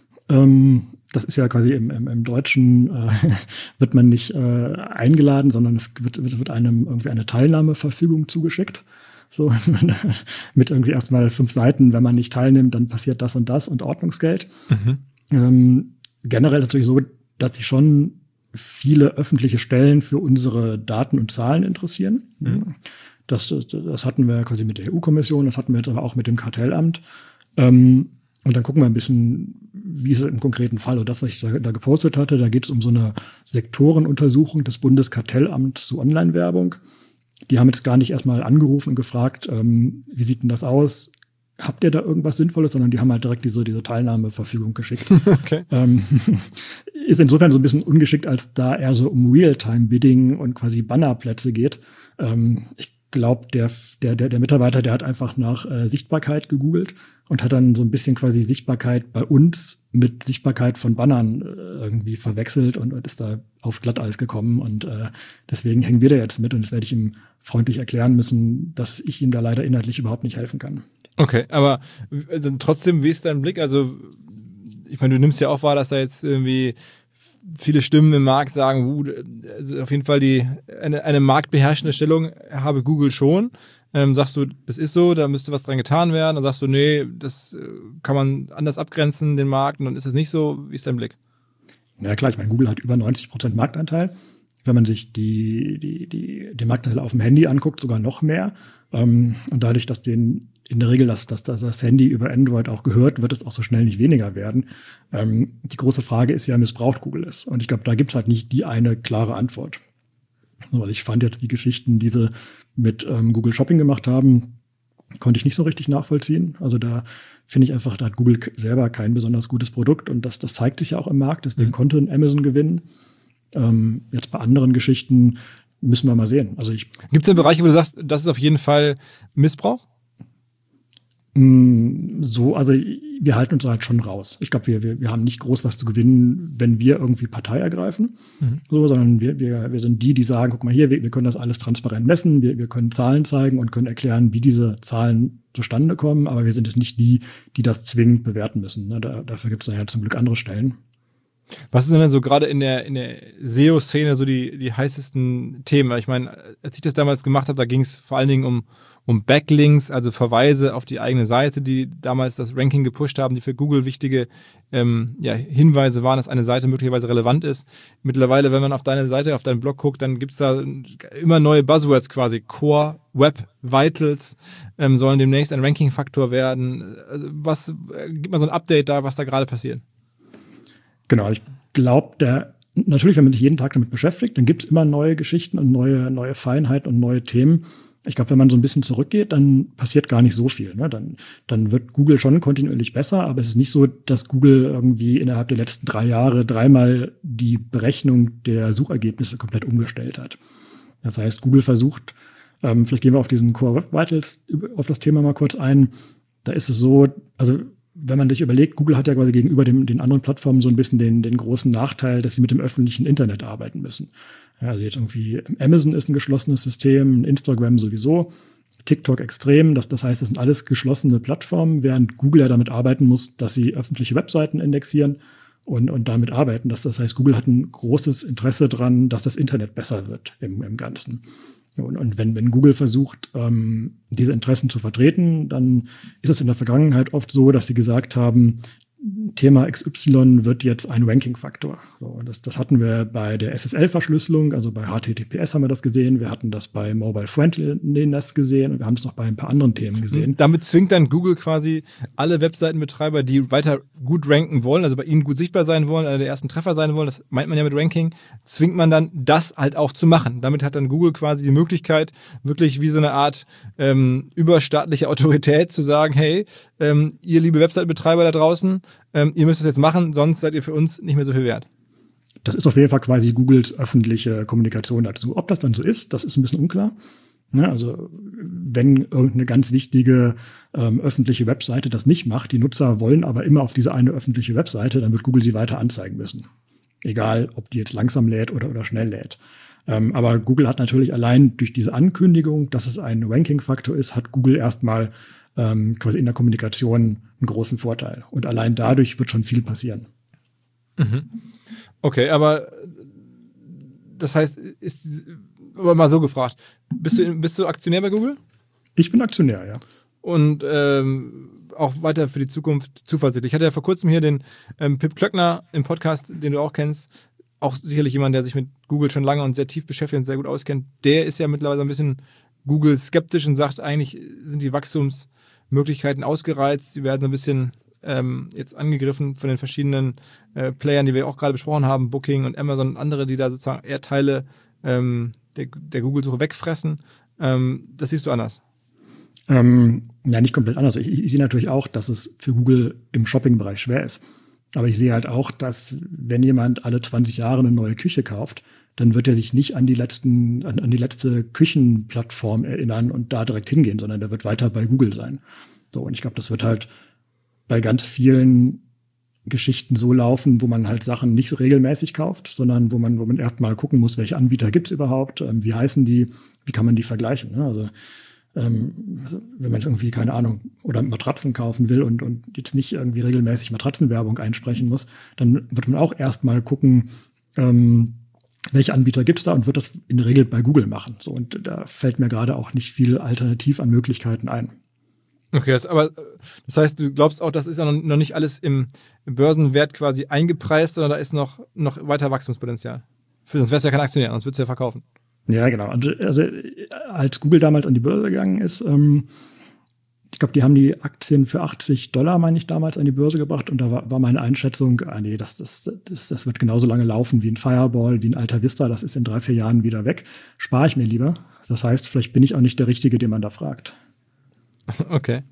Das ist ja quasi im Deutschen wird man nicht eingeladen, sondern es wird einem irgendwie eine Teilnahmeverfügung zugeschickt. So mit irgendwie erstmal 5 Seiten, wenn man nicht teilnimmt, dann passiert das und Ordnungsgeld. Mhm. Generell ist es natürlich so, dass sich schon viele öffentliche Stellen für unsere Daten und Zahlen interessieren. Mhm. Das hatten wir quasi mit der EU-Kommission, das hatten wir jetzt aber auch mit dem Kartellamt. Und dann gucken wir ein bisschen, wie ist es im konkreten Fall. Und das, was ich da gepostet hatte, da geht es um so eine Sektorenuntersuchung des Bundeskartellamts zu Online-Werbung. Die haben jetzt gar nicht erstmal angerufen und gefragt, wie sieht denn das aus? Habt ihr da irgendwas Sinnvolles? Sondern die haben halt direkt diese Teilnahmeverfügung geschickt. Okay. Ist insofern so ein bisschen ungeschickt, als da eher so um Realtime-Bidding und quasi Bannerplätze geht. Ich glaube, der Mitarbeiter, der hat einfach nach Sichtbarkeit gegoogelt und hat dann so ein bisschen quasi Sichtbarkeit bei uns mit Sichtbarkeit von Bannern irgendwie verwechselt und ist da auf Glatteis gekommen. Und deswegen hängen wir da jetzt mit und das werde ich ihm freundlich erklären müssen, dass ich ihm da leider inhaltlich überhaupt nicht helfen kann. Okay, aber also, trotzdem, wie ist dein Blick? Also ich meine, du nimmst ja auch wahr, dass da jetzt irgendwie viele Stimmen im Markt sagen, also auf jeden Fall eine marktbeherrschende Stellung habe Google schon. Sagst du, das ist so, da müsste was dran getan werden? Dann sagst du, nee, das kann man anders abgrenzen, den Markt, und dann ist es nicht so. Wie ist dein Blick? Ja klar, ich meine, Google hat über 90% Marktanteil. Wenn man sich den Marktanteil auf dem Handy anguckt, sogar noch mehr. Und dadurch, dass in der Regel das Handy über Android auch gehört, wird es auch so schnell nicht weniger werden. Die große Frage ist ja, missbraucht Google es? Und ich glaube, da gibt es halt nicht die eine klare Antwort. Also ich fand jetzt die Geschichten, die sie mit Google Shopping gemacht haben, konnte ich nicht so richtig nachvollziehen. Also da finde ich einfach, da hat Google selber kein besonders gutes Produkt und das zeigt sich ja auch im Markt. Deswegen konnte Amazon gewinnen. Jetzt bei anderen Geschichten müssen wir mal sehen. Also gibt es denn Bereiche, wo du sagst, das ist auf jeden Fall Missbrauch? So, also wir halten uns halt schon raus. Ich glaube, wir haben nicht groß was zu gewinnen, wenn wir irgendwie Partei ergreifen, so, sondern wir sind die sagen, guck mal hier, wir können das alles transparent messen, wir können Zahlen zeigen und können erklären, wie diese Zahlen zustande kommen, aber wir sind jetzt nicht die das zwingend bewerten müssen. Ne? Dafür gibt es ja zum Glück andere Stellen. Was sind denn so gerade in der SEO-Szene so die heißesten Themen? Ich meine, als ich das damals gemacht habe, da ging es vor allen Dingen um Backlinks, also Verweise auf die eigene Seite, die damals das Ranking gepusht haben, die für Google wichtige Hinweise waren, dass eine Seite möglicherweise relevant ist. Mittlerweile, wenn man auf deine Seite, auf deinen Blog guckt, dann gibt's da immer neue Buzzwords quasi. Core, Web Vitals sollen demnächst ein Ranking-Faktor werden. Also gib mal so ein Update da, was da gerade passiert. Genau, ich glaube, natürlich, wenn man sich jeden Tag damit beschäftigt, dann gibt es immer neue Geschichten und neue Feinheiten und neue Themen. Ich glaube, wenn man so ein bisschen zurückgeht, dann passiert gar nicht so viel. Ne? Dann wird Google schon kontinuierlich besser, aber es ist nicht so, dass Google irgendwie innerhalb der letzten 3 Jahre 3-mal die Berechnung der Suchergebnisse komplett umgestellt hat. Das heißt, Google versucht, vielleicht gehen wir auf diesen Core Web Vitals, auf das Thema mal kurz ein. Da ist es so, also wenn man sich überlegt, Google hat ja quasi gegenüber den anderen Plattformen so ein bisschen den großen Nachteil, dass sie mit dem öffentlichen Internet arbeiten müssen. Ja, also jetzt irgendwie Amazon ist ein geschlossenes System, Instagram sowieso, TikTok extrem. Das heißt, das sind alles geschlossene Plattformen, während Google ja damit arbeiten muss, dass sie öffentliche Webseiten indexieren und damit arbeiten. Das heißt, Google hat ein großes Interesse dran, dass das Internet besser wird im Ganzen. Und wenn Google versucht, diese Interessen zu vertreten, dann ist es in der Vergangenheit oft so, dass sie gesagt haben, Thema XY wird jetzt ein Ranking-Faktor. So, das hatten wir bei der SSL-Verschlüsselung, also bei HTTPS haben wir das gesehen, wir hatten das bei Mobile Friendliness gesehen und wir haben es noch bei ein paar anderen Themen gesehen. Damit zwingt dann Google quasi alle Webseitenbetreiber, die weiter gut ranken wollen, also bei ihnen gut sichtbar sein wollen, einer der ersten Treffer sein wollen, das meint man ja mit Ranking, zwingt man dann das halt auch zu machen. Damit hat dann Google quasi die Möglichkeit, wirklich wie so eine Art überstaatliche Autorität zu sagen, hey, ihr liebe Webseitenbetreiber da draußen, ihr müsst es jetzt machen, sonst seid ihr für uns nicht mehr so viel wert. Das ist auf jeden Fall quasi Googles öffentliche Kommunikation dazu. Ob das dann so ist, das ist ein bisschen unklar. Ja, also wenn irgendeine ganz wichtige öffentliche Webseite das nicht macht, die Nutzer wollen aber immer auf diese eine öffentliche Webseite, dann wird Google sie weiter anzeigen müssen. Egal, ob die jetzt langsam lädt oder schnell lädt. Aber Google hat natürlich allein durch diese Ankündigung, dass es ein Ranking-Faktor ist, hat Google erstmal quasi in der Kommunikation einen großen Vorteil. Und allein dadurch wird schon viel passieren. Mhm. Okay, aber das heißt, aber mal so gefragt, bist du Aktionär bei Google? Ich bin Aktionär, ja. Und auch weiter für die Zukunft zuversichtlich. Ich hatte ja vor kurzem hier den Pip Klöckner im Podcast, den du auch kennst, auch sicherlich jemand, der sich mit Google schon lange und sehr tief beschäftigt und sehr gut auskennt. Der ist ja mittlerweile ein bisschen Google skeptisch und sagt, eigentlich sind die Wachstumsmöglichkeiten ausgereizt. Sie werden ein bisschen jetzt angegriffen von den verschiedenen Playern, die wir auch gerade besprochen haben, Booking und Amazon und andere, die da sozusagen eher Teile der Google-Suche wegfressen. Das siehst du anders? Ja, nicht komplett anders. Ich sehe natürlich auch, dass es für Google im Shopping-Bereich schwer ist. Aber ich sehe halt auch, dass wenn jemand alle 20 Jahre eine neue Küche kauft, dann wird er sich nicht an die letzte Küchenplattform erinnern und da direkt hingehen, sondern der wird weiter bei Google sein. So, und ich glaube, das wird halt bei ganz vielen Geschichten so laufen, wo man halt Sachen nicht regelmäßig kauft, sondern wo man erstmal gucken muss, welche Anbieter gibt's überhaupt, wie heißen die, wie kann man die vergleichen. Ne? Also wenn man irgendwie, keine Ahnung, oder Matratzen kaufen will und jetzt nicht irgendwie regelmäßig Matratzenwerbung einsprechen muss, dann wird man auch erstmal gucken, welche Anbieter gibt's da und wird das in der Regel bei Google machen. So, und da fällt mir gerade auch nicht viel alternativ an Möglichkeiten ein. Okay, das heißt, du glaubst auch, das ist ja noch nicht alles im Börsenwert quasi eingepreist, sondern da ist noch weiter Wachstumspotenzial. Sonst wär's ja kein Aktionär, sonst würdest du ja verkaufen. Ja, genau. Also als Google damals an die Börse gegangen ist, ich glaube, die haben die Aktien für $80, meine ich, damals an die Börse gebracht. Und da war meine Einschätzung, nee, das wird genauso lange laufen wie ein Fireball, wie ein Alta Vista. Das ist in 3-4 Jahren wieder weg. Spare ich mir lieber. Das heißt, vielleicht bin ich auch nicht der Richtige, den man da fragt. Okay.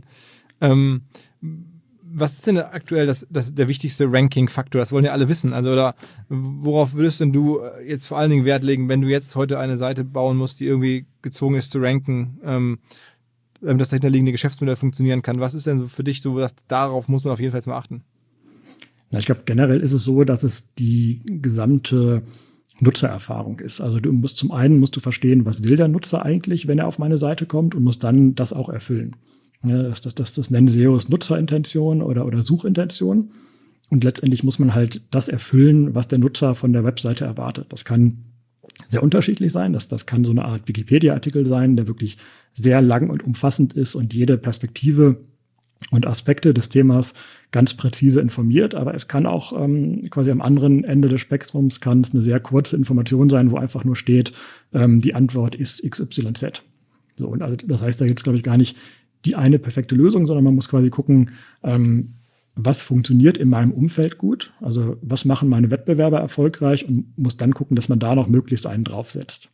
Was ist denn aktuell der wichtigste Ranking-Faktor? Das wollen ja alle wissen. Also, oder worauf würdest denn du jetzt vor allen Dingen Wert legen, wenn du jetzt heute eine Seite bauen musst, die irgendwie gezwungen ist zu ranken, damit das dahinterliegende Geschäftsmodell funktionieren kann? Was ist denn so für dich so, dass darauf muss man auf jeden Fall jetzt mal achten? Na, ich glaube, generell ist es so, dass es die gesamte Nutzererfahrung ist. Also zum einen musst du verstehen, was will der Nutzer eigentlich, wenn er auf meine Seite kommt, und musst dann das auch erfüllen. Ja, das nennen SEOs Nutzerintention oder Suchintention. Und letztendlich muss man halt das erfüllen, was der Nutzer von der Webseite erwartet. Das kann sehr unterschiedlich sein. Das kann so eine Art Wikipedia-Artikel sein, der wirklich sehr lang und umfassend ist und jede Perspektive und Aspekte des Themas ganz präzise informiert. Aber es kann auch quasi am anderen Ende des Spektrums kann es eine sehr kurze Information sein, wo einfach nur steht, die Antwort ist XYZ. So, und also das heißt, da gibt es, glaube ich, gar nicht die eine perfekte Lösung, sondern man muss quasi gucken, was funktioniert in meinem Umfeld gut, also was machen meine Wettbewerber erfolgreich, und muss dann gucken, dass man da noch möglichst einen draufsetzt.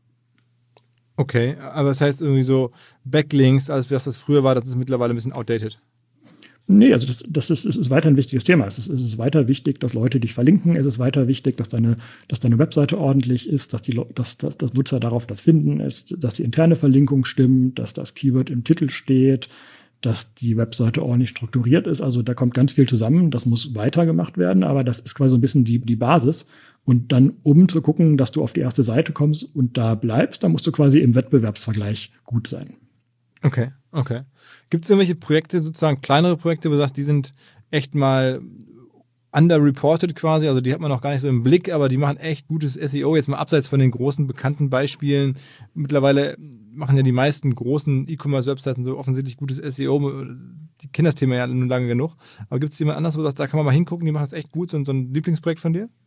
Okay, aber das heißt irgendwie so Backlinks, alles was das früher war, das ist mittlerweile ein bisschen outdated. Nee, also das ist weiter ein wichtiges Thema. Es ist weiter wichtig, dass Leute dich verlinken. Es ist weiter wichtig, dass deine Webseite ordentlich ist, dass Nutzer darauf das finden ist, dass die interne Verlinkung stimmt, dass das Keyword im Titel steht, dass die Webseite ordentlich strukturiert ist. Also da kommt ganz viel zusammen. Das muss weiter gemacht werden, aber das ist quasi so ein bisschen die Basis. Und dann, um zu gucken, dass du auf die erste Seite kommst und da bleibst, dann musst du quasi im Wettbewerbsvergleich gut sein. Okay. Gibt es irgendwelche Projekte, sozusagen kleinere Projekte, wo du sagst, die sind echt mal underreported quasi, also die hat man noch gar nicht so im Blick, aber die machen echt gutes SEO, jetzt mal abseits von den großen bekannten Beispielen. Mittlerweile machen ja die meisten großen E-Commerce-Webseiten so offensichtlich gutes SEO, die kennen das Thema ja nun lange genug. Aber gibt es jemand anders, wo du sagst, da kann man mal hingucken, die machen das echt gut, so ein Lieblingsprojekt von dir?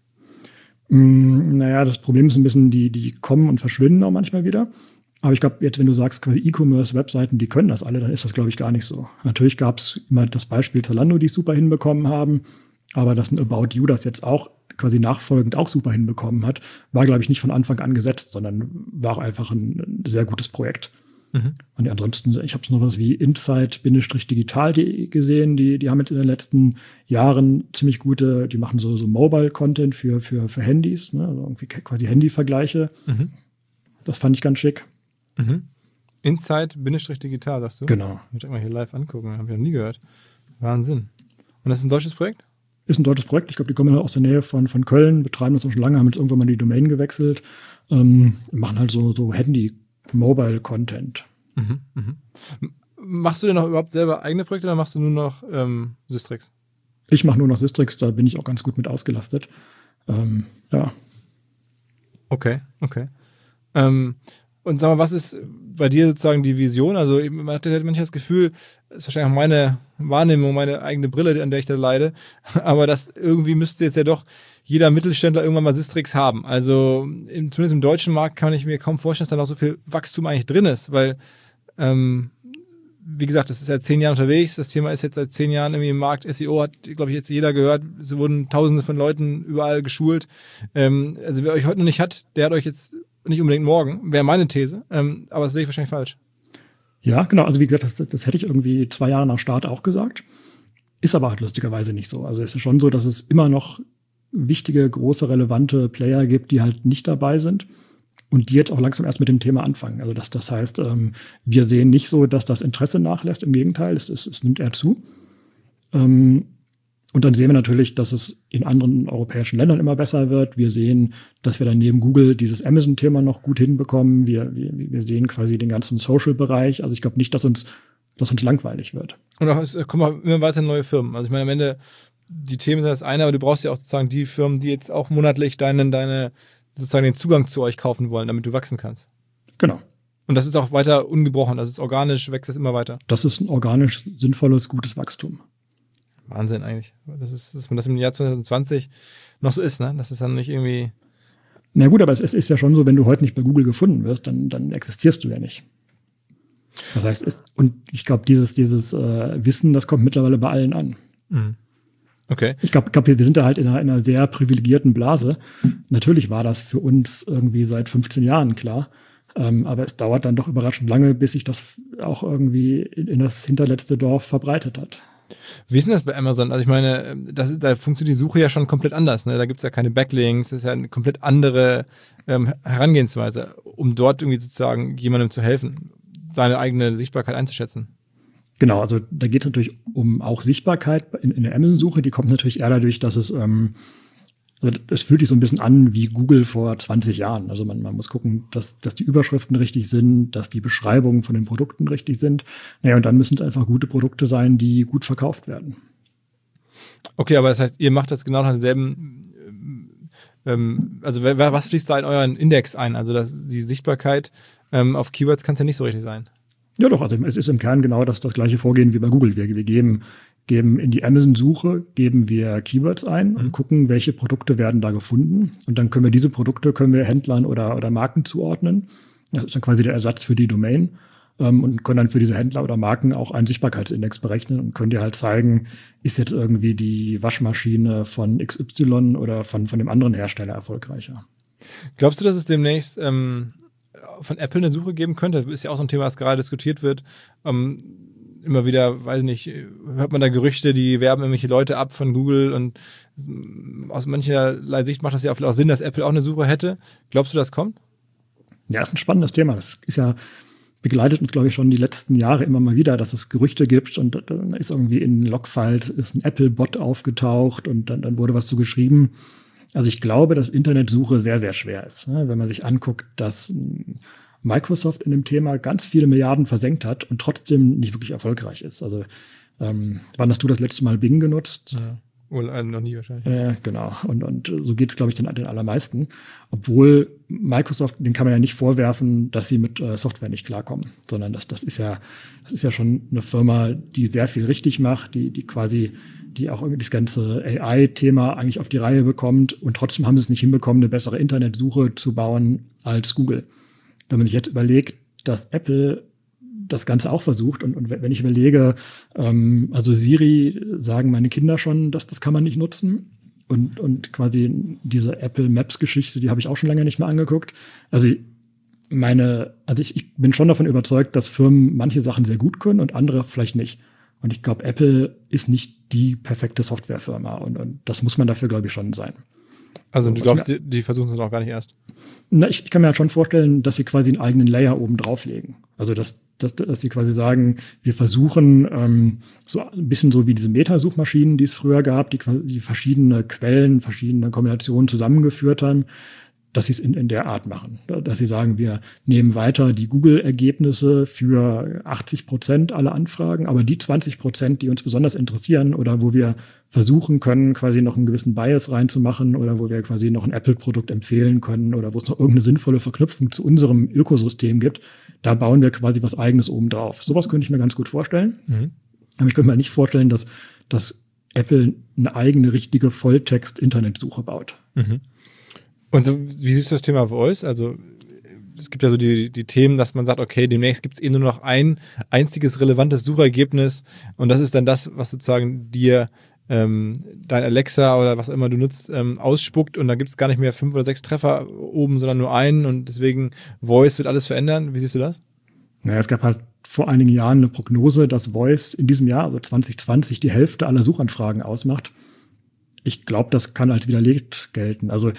Naja, das Problem ist ein bisschen, die kommen und verschwinden auch manchmal wieder. Aber ich glaube, jetzt, wenn du sagst, quasi E-Commerce-Webseiten, die können das alle, dann ist das, glaube ich, gar nicht so. Natürlich gab es immer das Beispiel Zalando, die es super hinbekommen haben, aber dass ein About You das jetzt auch quasi nachfolgend auch super hinbekommen hat, war, glaube ich, nicht von Anfang an gesetzt, sondern war auch einfach ein sehr gutes Projekt. Und ansonsten, ich habe noch was wie Insight-Digital gesehen, die haben jetzt in den letzten Jahren ziemlich gute, die machen so Mobile-Content für Handys, ne? Also irgendwie quasi Handy-Vergleiche. Das fand ich ganz schick. Insight-Digital, sagst du? Genau. Ich muss mal hier live angucken, habe ich noch nie gehört. Wahnsinn. Und das ist ein deutsches Projekt? Ist ein deutsches Projekt. Ich glaube, die kommen aus der Nähe von Köln, betreiben das auch schon lange, haben jetzt irgendwann mal die Domain gewechselt, machen halt so Handy-Mobile-Content. Machst du denn noch überhaupt selber eigene Projekte oder machst du nur noch Sistrix? Ich mache nur noch Sistrix, da bin ich auch ganz gut mit ausgelastet. Ja. Okay. Und sag mal, was ist bei dir sozusagen die Vision? Also man hat manchmal das Gefühl, das ist wahrscheinlich auch meine Wahrnehmung, meine eigene Brille, an der ich da leide, aber das irgendwie müsste jetzt ja doch jeder Mittelständler irgendwann mal Sistrix haben. Also zumindest im deutschen Markt kann ich mir kaum vorstellen, dass da noch so viel Wachstum eigentlich drin ist, weil wie gesagt, das ist seit 10 Jahren unterwegs, das Thema ist jetzt seit 10 Jahren irgendwie im Markt, SEO hat, glaube ich, jetzt jeder gehört, es wurden Tausende von Leuten überall geschult. Also wer euch heute noch nicht hat, der hat euch jetzt nicht unbedingt morgen, wäre meine These, aber das sehe ich wahrscheinlich falsch. Ja, genau, also wie gesagt, das hätte ich irgendwie 2 Jahre nach Start auch gesagt, ist aber halt lustigerweise nicht so. Also es ist schon so, dass es immer noch wichtige, große, relevante Player gibt, die halt nicht dabei sind und die jetzt auch langsam erst mit dem Thema anfangen. Also das heißt, wir sehen nicht so, dass das Interesse nachlässt, im Gegenteil, es nimmt eher zu. Und dann sehen wir natürlich, dass es in anderen europäischen Ländern immer besser wird. Wir sehen, dass wir dann neben Google dieses Amazon-Thema noch gut hinbekommen. Wir sehen quasi den ganzen Social-Bereich. Also ich glaube nicht, dass uns langweilig wird. Und auch es kommen immer weiter neue Firmen. Also ich meine, am Ende, die Themen sind das eine, aber du brauchst ja auch sozusagen die Firmen, die jetzt auch monatlich deine sozusagen den Zugang zu euch kaufen wollen, damit du wachsen kannst. Genau. Und das ist auch weiter ungebrochen. Das ist organisch, wächst das immer weiter. Das ist ein organisch sinnvolles, gutes Wachstum. Wahnsinn eigentlich. Dass man das im Jahr 2020 noch so ist, ne? Das ist dann nicht irgendwie... Na gut, aber es ist ja schon so, wenn du heute nicht bei Google gefunden wirst, dann existierst du ja nicht. Das heißt, und ich glaube, dieses Wissen, das kommt mittlerweile bei allen an. Okay. Ich glaube, wir sind da halt in einer sehr privilegierten Blase. Natürlich war das für uns irgendwie seit 15 Jahren klar. Aber es dauert dann doch überraschend lange, bis sich das auch irgendwie in das hinterletzte Dorf verbreitet hat. Wie ist denn das bei Amazon? Also ich meine, da funktioniert die Suche ja schon komplett anders. Ne? Da gibt es ja keine Backlinks, das ist ja eine komplett andere Herangehensweise, um dort irgendwie sozusagen jemandem zu helfen, seine eigene Sichtbarkeit einzuschätzen. Genau, also da geht es natürlich um auch Sichtbarkeit in der Amazon-Suche. Die kommt natürlich eher dadurch, dass es fühlt sich so ein bisschen an wie Google vor 20 Jahren. Also man muss gucken, dass die Überschriften richtig sind, dass die Beschreibungen von den Produkten richtig sind. Naja, und dann müssen es einfach gute Produkte sein, die gut verkauft werden. Okay, aber das heißt, ihr macht das genau nach demselben, also was fließt da in euren Index ein? Also die Sichtbarkeit auf Keywords kann es ja nicht so richtig sein. Ja doch, also es ist im Kern genau das gleiche Vorgehen wie bei Google. Wir geben in die Amazon-Suche, geben wir Keywords ein und gucken, welche Produkte werden da gefunden. Und dann können wir diese Produkte Händlern oder Marken zuordnen. Das ist dann quasi der Ersatz für die Domain. Und können dann für diese Händler oder Marken auch einen Sichtbarkeitsindex berechnen und können dir halt zeigen, ist jetzt irgendwie die Waschmaschine von XY oder von dem anderen Hersteller erfolgreicher. Glaubst du, dass es demnächst von Apple eine Suche geben könnte? Das ist ja auch so ein Thema, das gerade diskutiert wird. Immer wieder, weiß nicht, hört man da Gerüchte, die werben irgendwelche Leute ab von Google und aus mancherlei Sicht macht das ja auch Sinn, dass Apple auch eine Suche hätte. Glaubst du, das kommt? Ja, ist ein spannendes Thema. Das ist ja, begleitet uns, glaube ich, schon die letzten Jahre immer mal wieder, dass es Gerüchte gibt und dann ist irgendwie in Logfiles ist ein Apple-Bot aufgetaucht und dann wurde was zu geschrieben. Also ich glaube, dass Internetsuche sehr, sehr schwer ist. Wenn man sich anguckt, dass Microsoft in dem Thema ganz viele Milliarden versenkt hat und trotzdem nicht wirklich erfolgreich ist. Also wann hast du das letzte Mal Bing genutzt? Ja. Wohl noch nie wahrscheinlich. Genau. Und so geht es, glaube ich, den allermeisten. Obwohl Microsoft, den kann man ja nicht vorwerfen, dass sie mit Software nicht klarkommen, sondern das ist ja schon eine Firma, die sehr viel richtig macht, die auch irgendwie das ganze AI-Thema eigentlich auf die Reihe bekommt und trotzdem haben sie es nicht hinbekommen, eine bessere Internetsuche zu bauen als Google. Wenn man sich jetzt überlegt, dass Apple das Ganze auch versucht und wenn ich überlege, also Siri sagen meine Kinder schon, dass das kann man nicht nutzen und quasi diese Apple Maps Geschichte, die habe ich auch schon lange nicht mehr angeguckt. Also ich bin schon davon überzeugt, dass Firmen manche Sachen sehr gut können und andere vielleicht nicht. Und ich glaube, Apple ist nicht die perfekte Softwarefirma und das muss man dafür, glaube ich, schon sein. Also du glaubst, die versuchen es auch gar nicht erst? Na, ich kann mir halt schon vorstellen, dass sie quasi einen eigenen Layer oben drauflegen. Also dass sie quasi sagen, wir versuchen so ein bisschen so wie diese Meta-Suchmaschinen, die es früher gab, die verschiedene Quellen, verschiedene Kombinationen zusammengeführt haben, dass sie es in der Art machen. Dass sie sagen, wir nehmen weiter die Google-Ergebnisse für 80% aller Anfragen, aber die 20%, die uns besonders interessieren oder wo wir versuchen können, quasi noch einen gewissen Bias reinzumachen oder wo wir quasi noch ein Apple-Produkt empfehlen können oder wo es noch irgendeine sinnvolle Verknüpfung zu unserem Ökosystem gibt, da bauen wir quasi was Eigenes oben drauf. Sowas könnte ich mir ganz gut vorstellen. Mhm. Aber ich könnte mir nicht vorstellen, dass Apple eine eigene, richtige Volltext-Internetsuche baut. Mhm. Und wie siehst du das Thema Voice? Also es gibt ja so die Themen, dass man sagt, okay, demnächst gibt es nur noch ein einziges relevantes Suchergebnis und das ist dann das, was sozusagen dir dein Alexa oder was immer du nutzt, ausspuckt und da gibt es gar nicht mehr 5 oder 6 Treffer oben, sondern nur einen und deswegen Voice wird alles verändern. Wie siehst du das? Naja, es gab halt vor einigen Jahren eine Prognose, dass Voice in diesem Jahr, also 2020, die Hälfte aller Suchanfragen ausmacht. Ich glaube, das kann als widerlegt gelten. Also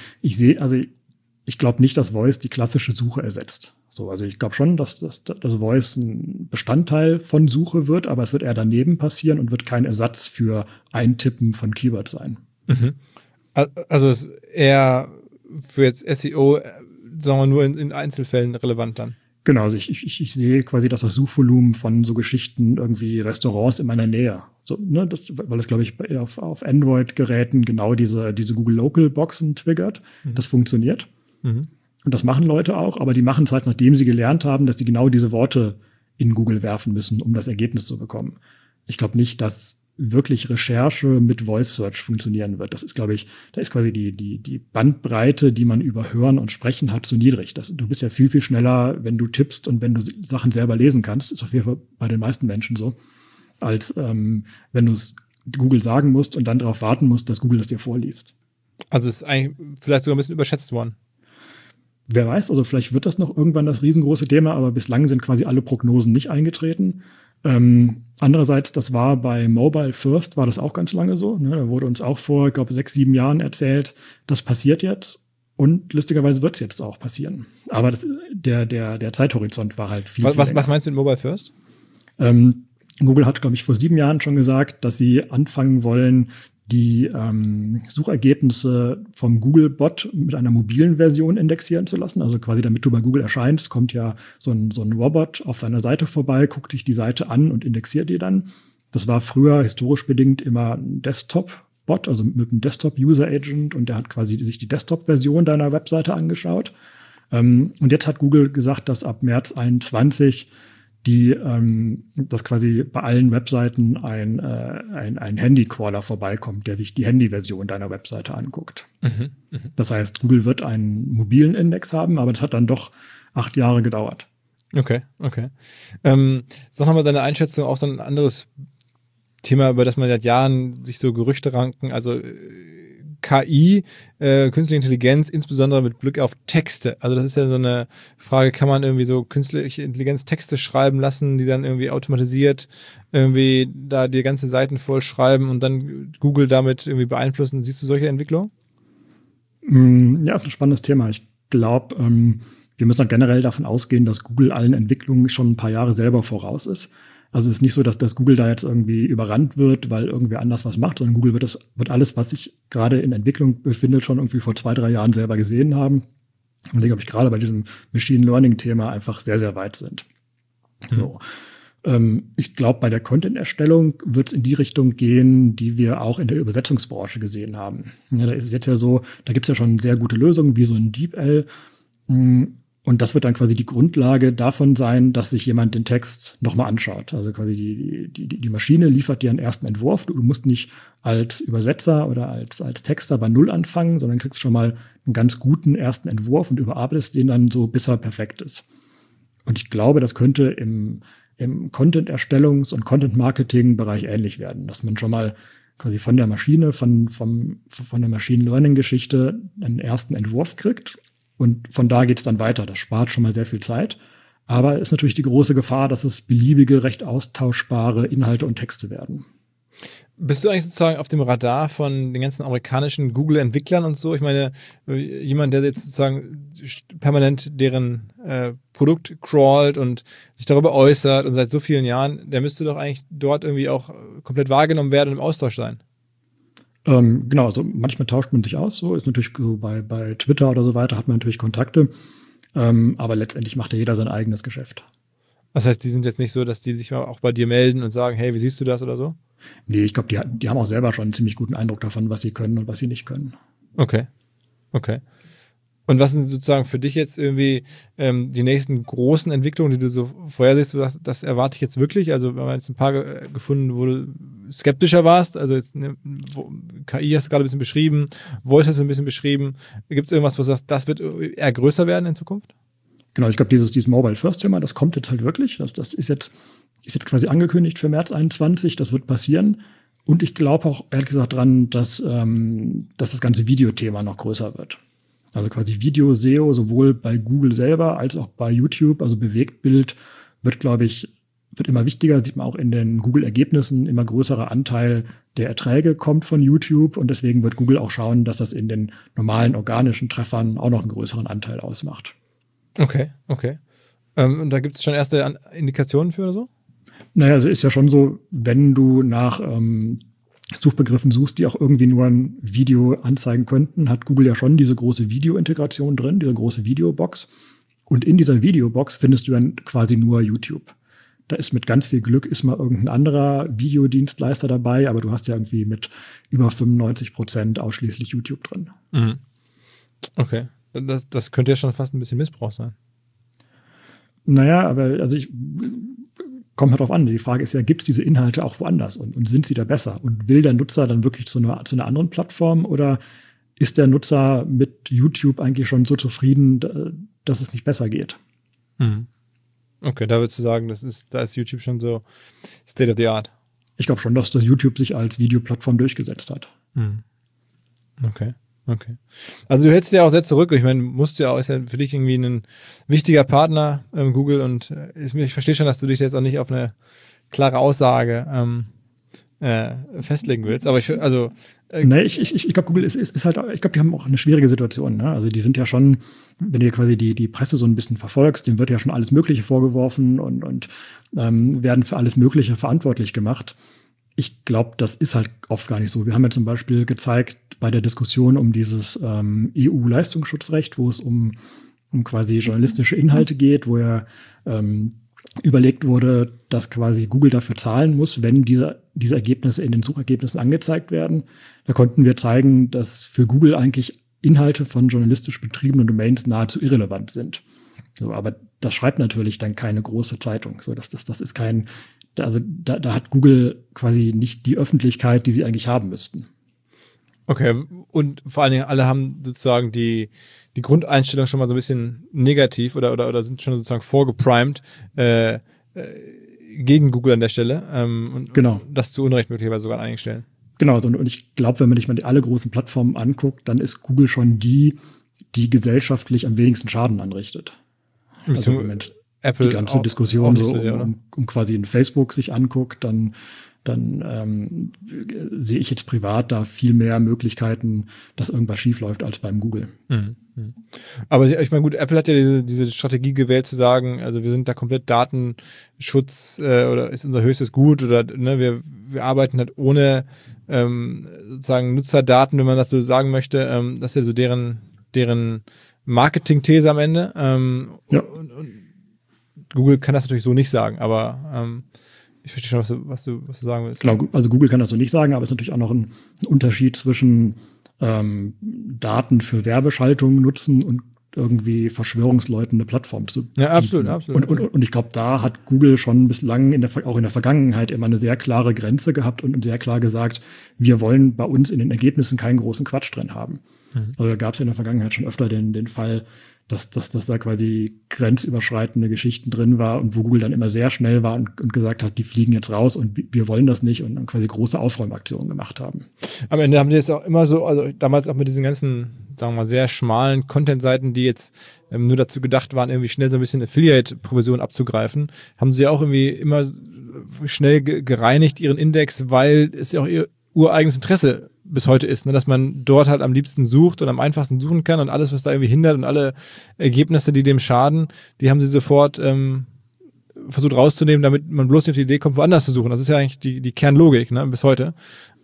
ich glaube nicht, dass Voice die klassische Suche ersetzt. So, also ich glaube schon, dass Voice ein Bestandteil von Suche wird, aber es wird eher daneben passieren und wird kein Ersatz für Eintippen von Keywords sein. Mhm. Also eher für jetzt SEO, sagen wir nur in Einzelfällen relevant dann. Genau, also ich sehe quasi das Suchvolumen von so Geschichten irgendwie Restaurants in meiner Nähe. So, ne, weil es, glaube ich, auf Android-Geräten genau diese Google Local Boxen triggert. Mhm. Das funktioniert. Mhm. Und das machen Leute auch, aber die machen es halt, nachdem sie gelernt haben, dass sie genau diese Worte in Google werfen müssen, um das Ergebnis zu bekommen. Ich glaube nicht, dass wirklich Recherche mit Voice Search funktionieren wird. Das ist, glaube ich, da ist quasi die Bandbreite, die man über Hören und Sprechen hat, zu niedrig. Du bist ja viel, viel schneller, wenn du tippst und wenn du Sachen selber lesen kannst. Ist auf jeden Fall bei den meisten Menschen so, als wenn du es Google sagen musst und dann darauf warten musst, dass Google das dir vorliest. Also es ist eigentlich vielleicht sogar ein bisschen überschätzt worden. Wer weiß, also vielleicht wird das noch irgendwann das riesengroße Thema, aber bislang sind quasi alle Prognosen nicht eingetreten. Andererseits, das war bei Mobile First, war das auch ganz lange so. Ne? Da wurde uns auch vor, ich glaube, 6, 7 Jahren erzählt, das passiert jetzt. Und lustigerweise wird es jetzt auch passieren. Aber der Zeithorizont war halt viel Was meinst du mit Mobile First? Google hat, glaube ich, vor 7 Jahren schon gesagt, dass sie anfangen wollen, die Suchergebnisse vom Google-Bot mit einer mobilen Version indexieren zu lassen. Also quasi, damit du bei Google erscheinst, kommt ja so ein Robot auf deiner Seite vorbei, guckt dich die Seite an und indexiert die dann. Das war früher historisch bedingt immer ein Desktop-Bot, also mit einem Desktop-User-Agent, und der hat quasi sich die Desktop-Version deiner Webseite angeschaut. Und jetzt hat Google gesagt, dass ab März 2021 dass quasi bei allen Webseiten ein Handy-Crawler vorbeikommt, der sich die Handy-Version deiner Webseite anguckt. Das heißt, Google wird einen mobilen Index haben, aber das hat dann doch 8 Jahre gedauert. Okay. Sag nochmal deine Einschätzung, auch so ein anderes Thema, über das man seit Jahren sich so Gerüchte ranken, also KI, künstliche Intelligenz, insbesondere mit Blick auf Texte. Also das ist ja so eine Frage, kann man irgendwie so künstliche Intelligenz Texte schreiben lassen, die dann irgendwie automatisiert irgendwie da die ganze Seiten voll schreiben und dann Google damit irgendwie beeinflussen. Siehst du solche Entwicklungen? Ja, ist ein spannendes Thema. Ich glaube, wir müssen generell davon ausgehen, dass Google allen Entwicklungen schon ein paar Jahre selber voraus ist. Also es ist nicht so, dass Google da jetzt irgendwie überrannt wird, weil irgendwer anders was macht, sondern Google wird alles, was sich gerade in Entwicklung befindet, schon irgendwie vor 2, 3 Jahren selber gesehen haben. Und ich glaube, gerade bei diesem Machine Learning-Thema einfach sehr, sehr weit sind. So. Ich glaube, bei der Content-Erstellung wird es in die Richtung gehen, die wir auch in der Übersetzungsbranche gesehen haben. Ja, da ist es jetzt ja so, da gibt es ja schon sehr gute Lösungen, wie so ein DeepL. Und das wird dann quasi die Grundlage davon sein, dass sich jemand den Text nochmal anschaut. Also quasi die Maschine liefert dir einen ersten Entwurf. Du musst nicht als Übersetzer oder als Texter bei Null anfangen, sondern kriegst schon mal einen ganz guten ersten Entwurf und überarbeitest den dann so, bis er perfekt ist. Und ich glaube, das könnte im Content-Erstellungs- und Content-Marketing-Bereich ähnlich werden, dass man schon mal quasi von der Maschine, von der Machine-Learning-Geschichte einen ersten Entwurf kriegt. Und von da geht es dann weiter. Das spart schon mal sehr viel Zeit. Aber ist natürlich die große Gefahr, dass es beliebige, recht austauschbare Inhalte und Texte werden. Bist du eigentlich sozusagen auf dem Radar von den ganzen amerikanischen Google-Entwicklern und so? Ich meine, jemand, der jetzt sozusagen permanent deren Produkt crawlt und sich darüber äußert und seit so vielen Jahren, der müsste doch eigentlich dort irgendwie auch komplett wahrgenommen werden und im Austausch sein. Genau, also manchmal tauscht man sich aus, so ist natürlich so bei Twitter oder so weiter, hat man natürlich Kontakte, aber letztendlich macht ja jeder sein eigenes Geschäft. Das heißt, die sind jetzt nicht so, dass die sich auch bei dir melden und sagen, hey, wie siehst du das oder so? Nee, ich glaube, die haben auch selber schon einen ziemlich guten Eindruck davon, was sie können und was sie nicht können. Okay. Und was sind sozusagen für dich jetzt irgendwie die nächsten großen Entwicklungen, die du so vorhersiehst? Du sagst, das erwarte ich jetzt wirklich. Also wir haben jetzt ein paar gefunden, wo du skeptischer warst. Also jetzt KI hast du gerade ein bisschen beschrieben, Voice hast du ein bisschen beschrieben. Gibt es irgendwas, wo du sagst, das wird eher größer werden in Zukunft? Genau, ich glaube, dieses Mobile-First-Thema, das kommt jetzt halt wirklich. Das ist jetzt quasi angekündigt für März 21. Das wird passieren. Und ich glaube auch ehrlich gesagt dran, dass das ganze Videothema noch größer wird. Also quasi Video-SEO, sowohl bei Google selber als auch bei YouTube, also Bewegtbild, wird immer wichtiger, sieht man auch in den Google-Ergebnissen, immer größerer Anteil der Erträge kommt von YouTube und deswegen wird Google auch schauen, dass das in den normalen organischen Treffern auch noch einen größeren Anteil ausmacht. Okay. Und da gibt es schon erste Indikationen für oder so? Naja, also ist ja schon so, wenn du nach Suchbegriffen suchst, die auch irgendwie nur ein Video anzeigen könnten, hat Google ja schon diese große Video-Integration drin, diese große Videobox. Und in dieser Videobox findest du dann quasi nur YouTube. Da ist mit ganz viel Glück mal irgendein anderer Videodienstleister dabei, aber du hast ja irgendwie mit über 95% ausschließlich YouTube drin. Mhm. Okay. Das könnte ja schon fast ein bisschen Missbrauch sein. Naja, aber also kommt halt drauf an. Die Frage ist ja, gibt es diese Inhalte auch woanders und sind sie da besser? Und will der Nutzer dann wirklich zu einer anderen Plattform oder ist der Nutzer mit YouTube eigentlich schon so zufrieden, dass es nicht besser geht? Mhm. Okay, da würdest du sagen, da ist YouTube schon so State of the Art. Ich glaube schon, dass das YouTube sich als Videoplattform durchgesetzt hat. Mhm. Okay. Also du hältst dir auch sehr zurück. Ich meine, ist ja für dich irgendwie ein wichtiger Partner, Google, und ich verstehe schon, dass du dich jetzt auch nicht auf eine klare Aussage festlegen willst. Aber ich glaube, Google ist halt, ich glaube, die haben auch eine schwierige Situation. Ne? Also die sind ja schon, wenn du quasi die Presse so ein bisschen verfolgst, dem wird ja schon alles Mögliche vorgeworfen und werden für alles Mögliche verantwortlich gemacht. Ich glaube, das ist halt oft gar nicht so. Wir haben ja zum Beispiel gezeigt bei der Diskussion um dieses EU-Leistungsschutzrecht, wo es um quasi journalistische Inhalte geht, wo ja überlegt wurde, dass quasi Google dafür zahlen muss, wenn diese Ergebnisse in den Suchergebnissen angezeigt werden. Da konnten wir zeigen, dass für Google eigentlich Inhalte von journalistisch betriebenen Domains nahezu irrelevant sind. So, aber das schreibt natürlich dann keine große Zeitung. So, das ist kein, also da hat Google quasi nicht die Öffentlichkeit, die sie eigentlich haben müssten. Okay, und vor allen Dingen alle haben sozusagen die Grundeinstellung schon mal so ein bisschen negativ oder sind schon sozusagen vorgeprimed gegen Google an der Stelle. Genau. Und das zu Unrecht möglicherweise sogar an einigen Stellen. Genau, und ich glaube, wenn man sich mal alle großen Plattformen anguckt, dann ist Google schon die gesellschaftlich am wenigsten Schaden anrichtet. Also im Moment Apple die ganze Diskussion so um quasi in Facebook sich anguckt, dann sehe ich jetzt privat da viel mehr Möglichkeiten, dass irgendwas schief läuft als beim Google. Mhm. Aber ich meine, gut, Apple hat ja diese Strategie gewählt zu sagen, also wir sind da komplett Datenschutz oder ist unser höchstes Gut oder ne, wir arbeiten halt ohne sozusagen Nutzerdaten, wenn man das so sagen möchte. Das ist ja so deren Marketing-These am Ende. Und Google kann das natürlich so nicht sagen, aber ich verstehe schon, was du sagen willst. Genau, also Google kann das so nicht sagen, aber es ist natürlich auch noch ein Unterschied zwischen Daten für Werbeschaltung nutzen und irgendwie Verschwörungsleuten eine Plattform zu bieten. Ja, absolut. Und ich glaube, da hat Google schon bislang auch in der Vergangenheit immer eine sehr klare Grenze gehabt und sehr klar gesagt, wir wollen bei uns in den Ergebnissen keinen großen Quatsch drin haben. Mhm. Also da gab es ja in der Vergangenheit schon öfter den Fall, dass da quasi grenzüberschreitende Geschichten drin war und wo Google dann immer sehr schnell war und gesagt hat, die fliegen jetzt raus und wir wollen das nicht und dann quasi große Aufräumaktionen gemacht haben. Am Ende haben die jetzt auch immer so, also damals auch mit diesen ganzen sagen wir mal, sehr schmalen Content-Seiten, die jetzt nur dazu gedacht waren, irgendwie schnell so ein bisschen Affiliate-Provision abzugreifen, haben sie auch irgendwie immer schnell gereinigt, ihren Index, weil es ja auch ihr ureigenes Interesse bis heute ist, ne, dass man dort halt am liebsten sucht und am einfachsten suchen kann und alles, was da irgendwie hindert und alle Ergebnisse, die dem schaden, die haben sie sofort versucht rauszunehmen, damit man bloß nicht auf die Idee kommt, woanders zu suchen. Das ist ja eigentlich die Kernlogik, ne, bis heute.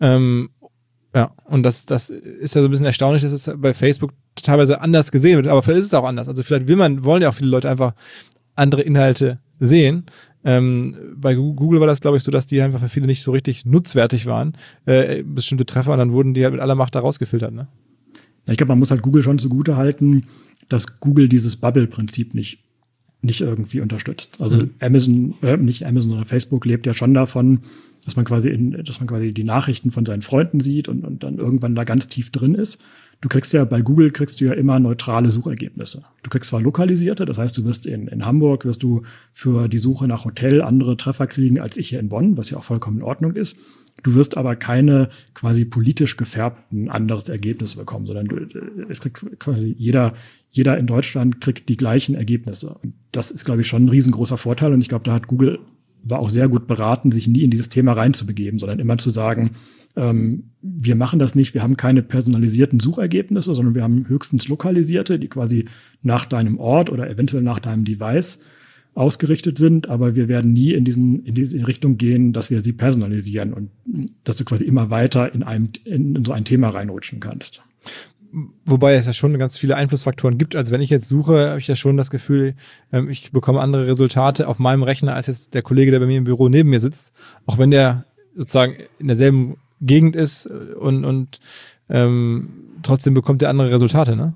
Ja, und das ist ja so ein bisschen erstaunlich, dass es bei Facebook teilweise anders gesehen wird, aber vielleicht ist es auch anders. Also vielleicht wollen ja auch viele Leute einfach andere Inhalte sehen. Bei Google war das, glaube ich, so, dass die einfach für viele nicht so richtig nutzwertig waren, bestimmte Treffer, und dann wurden die halt mit aller Macht da rausgefiltert, ne? Ja, ich glaube, man muss halt Google schon zugute halten, dass Google dieses Bubble-Prinzip nicht irgendwie unterstützt. Also nicht Amazon, sondern Facebook lebt ja schon davon, dass man quasi die Nachrichten von seinen Freunden sieht und dann irgendwann da ganz tief drin ist. Bei Google kriegst du ja immer neutrale Suchergebnisse. Du kriegst zwar lokalisierte, das heißt, du wirst in Hamburg wirst du für die Suche nach Hotel andere Treffer kriegen als ich hier in Bonn, was ja auch vollkommen in Ordnung ist. Du wirst aber keine quasi politisch gefärbten anderes Ergebnisse bekommen, sondern es kriegt quasi jeder in Deutschland kriegt die gleichen Ergebnisse. Und das ist, glaube ich, schon ein riesengroßer Vorteil. Und ich glaube, war auch sehr gut beraten, sich nie in dieses Thema reinzubegeben, sondern immer zu sagen, wir machen das nicht, wir haben keine personalisierten Suchergebnisse, sondern wir haben höchstens lokalisierte, die quasi nach deinem Ort oder eventuell nach deinem Device ausgerichtet sind, aber wir werden nie in diese Richtung gehen, dass wir sie personalisieren und dass du quasi immer weiter in so ein Thema reinrutschen kannst. Wobei es ja schon ganz viele Einflussfaktoren gibt. Also wenn ich jetzt suche, habe ich ja schon das Gefühl, ich bekomme andere Resultate auf meinem Rechner als jetzt der Kollege, der bei mir im Büro neben mir sitzt, auch wenn der sozusagen in derselben Gegend ist und trotzdem bekommt der andere Resultate, ne?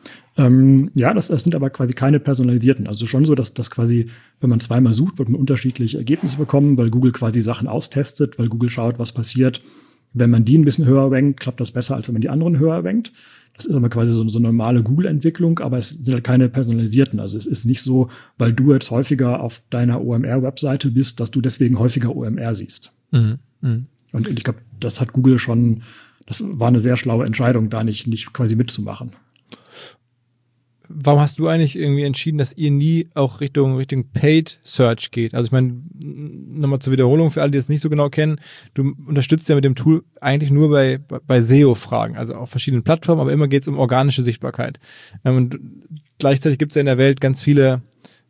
Ja, das sind aber quasi keine personalisierten. Also schon so, dass quasi, wenn man zweimal sucht, wird man unterschiedliche Ergebnisse bekommen, weil Google quasi Sachen austestet, weil Google schaut, was passiert. Wenn man die ein bisschen höher rankt, klappt das besser, als wenn man die anderen höher rankt. Das ist aber quasi so normale Google-Entwicklung, aber es sind halt keine personalisierten. Also es ist nicht so, weil du jetzt häufiger auf deiner OMR-Webseite bist, dass du deswegen häufiger OMR siehst. Und ich glaube, das hat Google schon, das war eine sehr schlaue Entscheidung, da nicht quasi mitzumachen. Warum hast du eigentlich irgendwie entschieden, dass ihr nie auch Richtung Paid Search geht? Also ich meine, nochmal zur Wiederholung für alle, die es nicht so genau kennen, du unterstützt ja mit dem Tool eigentlich nur bei SEO-Fragen, also auf verschiedenen Plattformen, aber immer geht es um organische Sichtbarkeit. Und gleichzeitig gibt es ja in der Welt ganz viele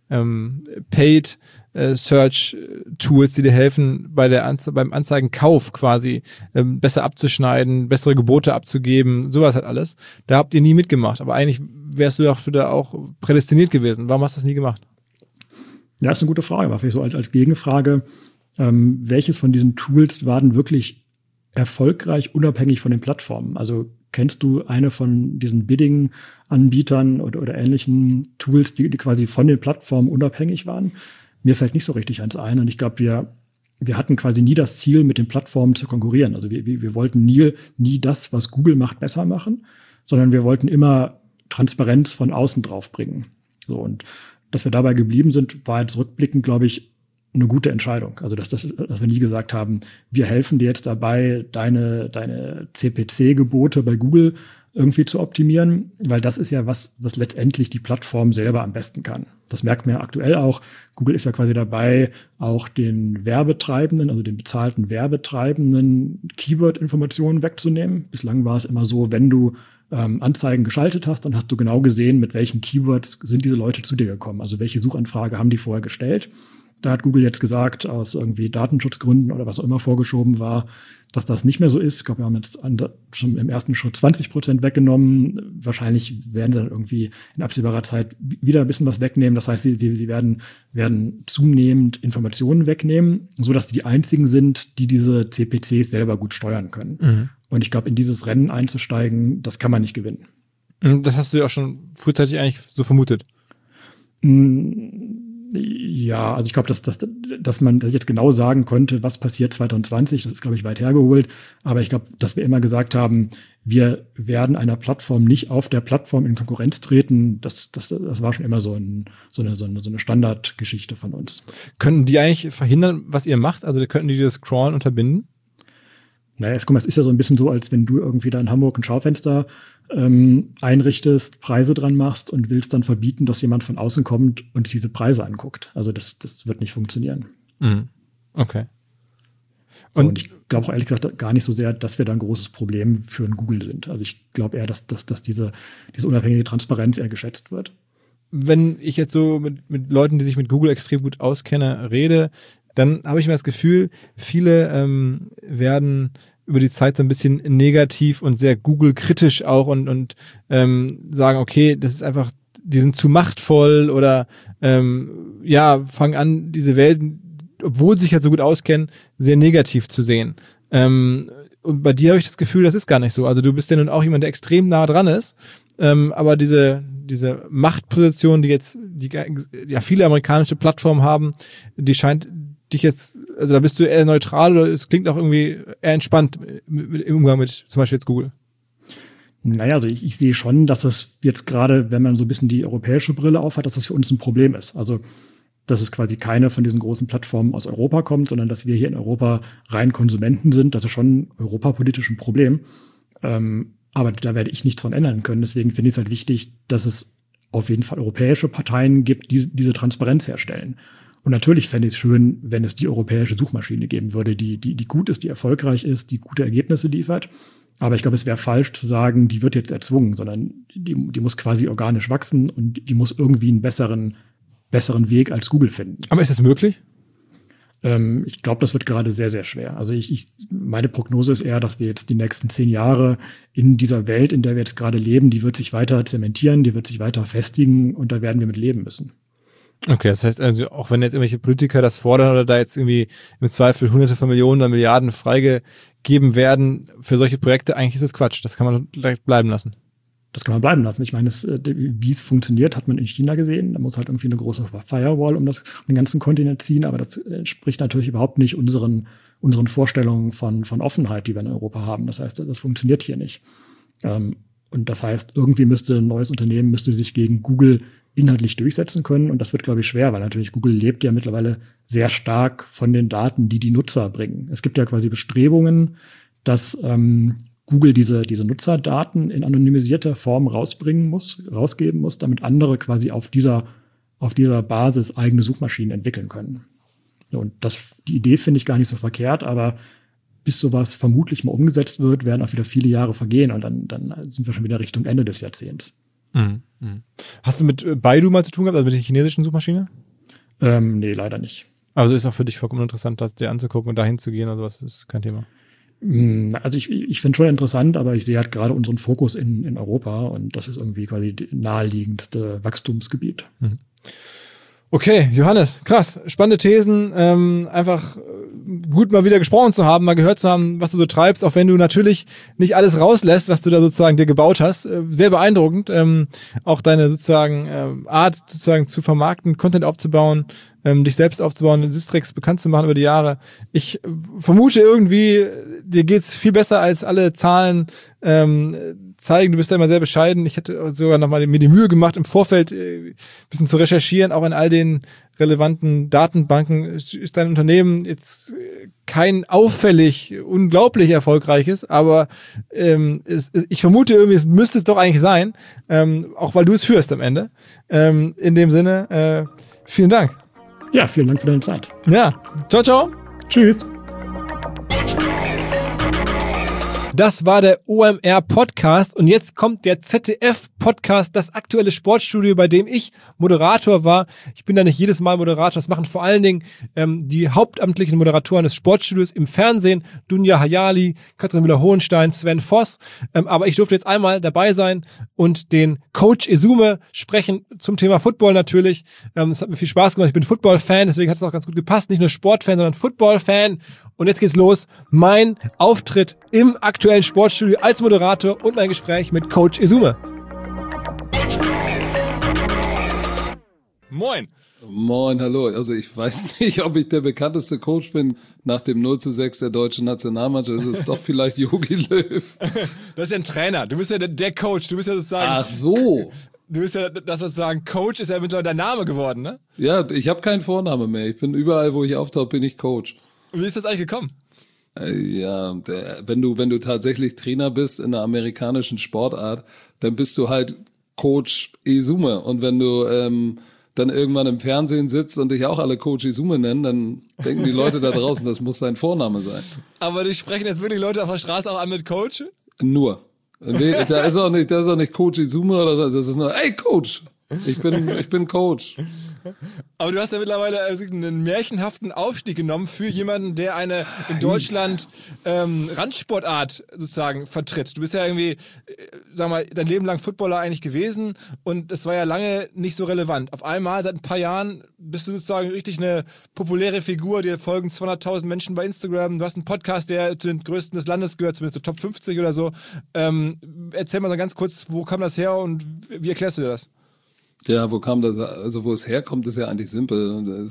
Paid Search Tools, die dir helfen, beim Anzeigenkauf quasi besser abzuschneiden, bessere Gebote abzugeben, sowas halt alles. Da habt ihr nie mitgemacht, aber eigentlich wärst du dafür da auch prädestiniert gewesen. Warum hast du das nie gemacht? Ja, ist eine gute Frage, aber vielleicht so als Gegenfrage, welches von diesen Tools war denn wirklich erfolgreich, unabhängig von den Plattformen? Also kennst du eine von diesen Bidding-Anbietern oder ähnlichen Tools, die quasi von den Plattformen unabhängig waren? Mir fällt nicht so richtig eins ein. Und ich glaube, wir hatten quasi nie das Ziel, mit den Plattformen zu konkurrieren. Also wir wollten nie das, was Google macht, besser machen, sondern wir wollten immer Transparenz von außen drauf bringen. So, und dass wir dabei geblieben sind, war jetzt rückblickend, glaube ich, eine gute Entscheidung. Also dass wir nie gesagt haben, wir helfen dir jetzt dabei, deine CPC-Gebote bei Google irgendwie zu optimieren, weil das ist ja was letztendlich die Plattform selber am besten kann. Das merkt man ja aktuell auch. Google ist ja quasi dabei, auch den Werbetreibenden, also den bezahlten Werbetreibenden Keyword-Informationen wegzunehmen. Bislang war es immer so, wenn du Anzeigen geschaltet hast, dann hast du genau gesehen, mit welchen Keywords sind diese Leute zu dir gekommen. Also welche Suchanfrage haben die vorher gestellt. Da hat Google jetzt gesagt, aus irgendwie Datenschutzgründen oder was auch immer vorgeschoben war, dass das nicht mehr so ist. Ich glaube, wir haben jetzt schon im ersten Schritt 20% weggenommen. Wahrscheinlich werden sie dann irgendwie in absehbarer Zeit wieder ein bisschen was wegnehmen. Das heißt, sie werden zunehmend Informationen wegnehmen, sodass sie die einzigen sind, die diese CPCs selber gut steuern können. Und ich glaube, in dieses Rennen einzusteigen, das kann man nicht gewinnen. Das hast du ja auch schon frühzeitig eigentlich so vermutet. Ja, also ich glaube, dass man jetzt genau sagen konnte, was passiert 2020, das ist, glaube ich, weit hergeholt. Aber ich glaube, dass wir immer gesagt haben, wir werden einer Plattform nicht auf der Plattform in Konkurrenz treten, das war schon immer so eine Standardgeschichte von uns. Können die eigentlich verhindern, was ihr macht? Also könnten die das Crawlen unterbinden? Naja, guck mal, es ist ja so ein bisschen so, als wenn du irgendwie da in Hamburg ein Schaufenster einrichtest, Preise dran machst und willst dann verbieten, dass jemand von außen kommt und diese Preise anguckt. Also das wird nicht funktionieren. Mhm. Okay. Und ich glaube auch ehrlich gesagt gar nicht so sehr, dass wir da ein großes Problem für ein Google sind. Also ich glaube eher, dass diese unabhängige Transparenz eher geschätzt wird. Wenn ich jetzt so mit Leuten, die sich mit Google extrem gut auskennen, rede, dann habe ich mir das Gefühl, viele werden über die Zeit so ein bisschen negativ und sehr Google-kritisch auch und sagen, okay, das ist einfach, die sind zu machtvoll oder fangen an, diese Welt, obwohl sie sich halt so gut auskennen, sehr negativ zu sehen. Und bei dir habe ich das Gefühl, das ist gar nicht so. Also du bist ja nun auch jemand, der extrem nah dran ist, aber diese Machtposition, die viele amerikanische Plattformen haben, die scheint dich jetzt, also da bist du eher neutral oder es klingt auch irgendwie eher entspannt im Umgang mit zum Beispiel jetzt Google. Naja, also ich sehe schon, dass es jetzt gerade, wenn man so ein bisschen die europäische Brille aufhat, dass das für uns ein Problem ist. Also dass es quasi keine von diesen großen Plattformen aus Europa kommt, sondern dass wir hier in Europa rein Konsumenten sind. Das ist schon europapolitisch ein Problem. Aber da werde ich nichts dran ändern können. Deswegen finde ich es halt wichtig, dass es auf jeden Fall europäische Parteien gibt, die diese Transparenz herstellen. Und natürlich fände ich es schön, wenn es die europäische Suchmaschine geben würde, die gut ist, die erfolgreich ist, die gute Ergebnisse liefert. Aber ich glaube, es wäre falsch zu sagen, die wird jetzt erzwungen, sondern die muss quasi organisch wachsen und die muss irgendwie einen besseren Weg als Google finden. Aber ist das möglich? Ich glaube, das wird gerade sehr, sehr schwer. Also meine Prognose ist eher, dass wir jetzt die nächsten 10 Jahre in dieser Welt, in der wir jetzt gerade leben, die wird sich weiter zementieren, die wird sich weiter festigen und da werden wir mit leben müssen. Okay, das heißt also, auch wenn jetzt irgendwelche Politiker das fordern oder da jetzt irgendwie im Zweifel Hunderte von Millionen oder Milliarden freigegeben werden für solche Projekte, eigentlich ist das Quatsch. Das kann man gleich bleiben lassen. Das kann man bleiben lassen. Ich meine, wie es funktioniert, hat man in China gesehen. Da muss halt irgendwie eine große Firewall um den ganzen Kontinent ziehen, aber das entspricht natürlich überhaupt nicht unseren Vorstellungen von Offenheit, die wir in Europa haben. Das heißt, das funktioniert hier nicht. Und das heißt, irgendwie müsste ein neues Unternehmen sich gegen Google inhaltlich durchsetzen können. Und das wird, glaube ich, schwer, weil natürlich Google lebt ja mittlerweile sehr stark von den Daten, die Nutzer bringen. Es gibt ja quasi Bestrebungen, dass Google diese Nutzerdaten in anonymisierter Form rausgeben muss, damit andere quasi auf dieser Basis eigene Suchmaschinen entwickeln können. Und die Idee finde ich gar nicht so verkehrt, aber bis sowas vermutlich mal umgesetzt wird, werden auch wieder viele Jahre vergehen und dann sind wir schon wieder Richtung Ende des Jahrzehnts. Mhm. Hast du mit Baidu mal zu tun gehabt, also mit der chinesischen Suchmaschine? Nee, leider nicht. Also ist auch für dich vollkommen interessant, das dir anzugucken und dahin zu gehen oder sowas, ist kein Thema? Also ich finde schon interessant, aber ich sehe halt gerade unseren Fokus in Europa und das ist irgendwie quasi das naheliegendste Wachstumsgebiet. Mhm. Okay, Johannes, krass, spannende Thesen, einfach gut mal wieder gesprochen zu haben, mal gehört zu haben, was du so treibst, auch wenn du natürlich nicht alles rauslässt, was du da sozusagen dir gebaut hast. Sehr beeindruckend, auch deine sozusagen Art sozusagen zu vermarkten, Content aufzubauen, dich selbst aufzubauen, Sistrix bekannt zu machen über die Jahre. Ich vermute irgendwie, dir geht's viel besser als alle Zahlen zeigen. Du bist da immer sehr bescheiden. Ich hätte sogar nochmal mir die Mühe gemacht, im Vorfeld ein bisschen zu recherchieren, auch in all den relevanten Datenbanken. Ist dein Unternehmen jetzt kein auffällig, unglaublich erfolgreiches, aber ich vermute irgendwie, es müsste es doch eigentlich sein, auch weil du es führst am Ende. In dem Sinne, vielen Dank. Ja, vielen Dank für deine Zeit. Ja, ciao, ciao. Tschüss. Das war der OMR-Podcast und jetzt kommt der ZDF-Podcast, das aktuelle Sportstudio, bei dem ich Moderator war. Ich bin da nicht jedes Mal Moderator, das machen vor allen Dingen die hauptamtlichen Moderatoren des Sportstudios im Fernsehen, Dunja Hayali, Katrin Müller-Hohenstein, Sven Voss. Aber ich durfte jetzt einmal dabei sein und den Coach Esume sprechen zum Thema Football natürlich. Das hat mir viel Spaß gemacht, ich bin Football-Fan, deswegen hat es auch ganz gut gepasst. Nicht nur Sportfan, sondern Football-Fan. Und jetzt geht's los. Mein Auftritt im aktuellen Sportstudio als Moderator und mein Gespräch mit Coach Esume. Moin. Moin, hallo. Also ich weiß nicht, ob ich der bekannteste Coach bin nach dem 0:6 der deutschen Nationalmannschaft. Das ist doch vielleicht Jogi Löw. Das ist ja ein Trainer. Du bist ja der Coach. Du bist ja sozusagen... Ach so. Du bist ja, das sozusagen Coach ist ja mittlerweile dein Name geworden, ne? Ja, ich habe keinen Vornamen mehr. Ich bin überall, wo ich auftauche, bin ich Coach. Und wie ist das eigentlich gekommen? Ja, wenn du tatsächlich Trainer bist in einer amerikanischen Sportart, dann bist du halt Coach Izume. Und wenn du dann irgendwann im Fernsehen sitzt und dich auch alle Coach Izume nennen, dann denken die Leute da draußen, das muss sein Vorname sein. Aber die sprechen jetzt wirklich Leute auf der Straße auch an mit Coach? Nur. Nee, da ist auch nicht Coach Izume oder so, das ist nur, hey Coach, ich bin Coach. Aber du hast ja mittlerweile einen märchenhaften Aufstieg genommen für jemanden, der eine in Deutschland Randsportart sozusagen vertritt. Du bist ja irgendwie, sag mal, dein Leben lang Footballer eigentlich gewesen und das war ja lange nicht so relevant. Auf einmal, seit ein paar Jahren, bist du sozusagen richtig eine populäre Figur, dir folgen 200.000 Menschen bei Instagram, du hast einen Podcast, der zu den größten des Landes gehört, zumindest so Top 50 oder so. Erzähl mal so ganz kurz, wo kam das her und wie erklärst du dir das? Ja, wo kam das? Also wo es herkommt, ist ja eigentlich simpel.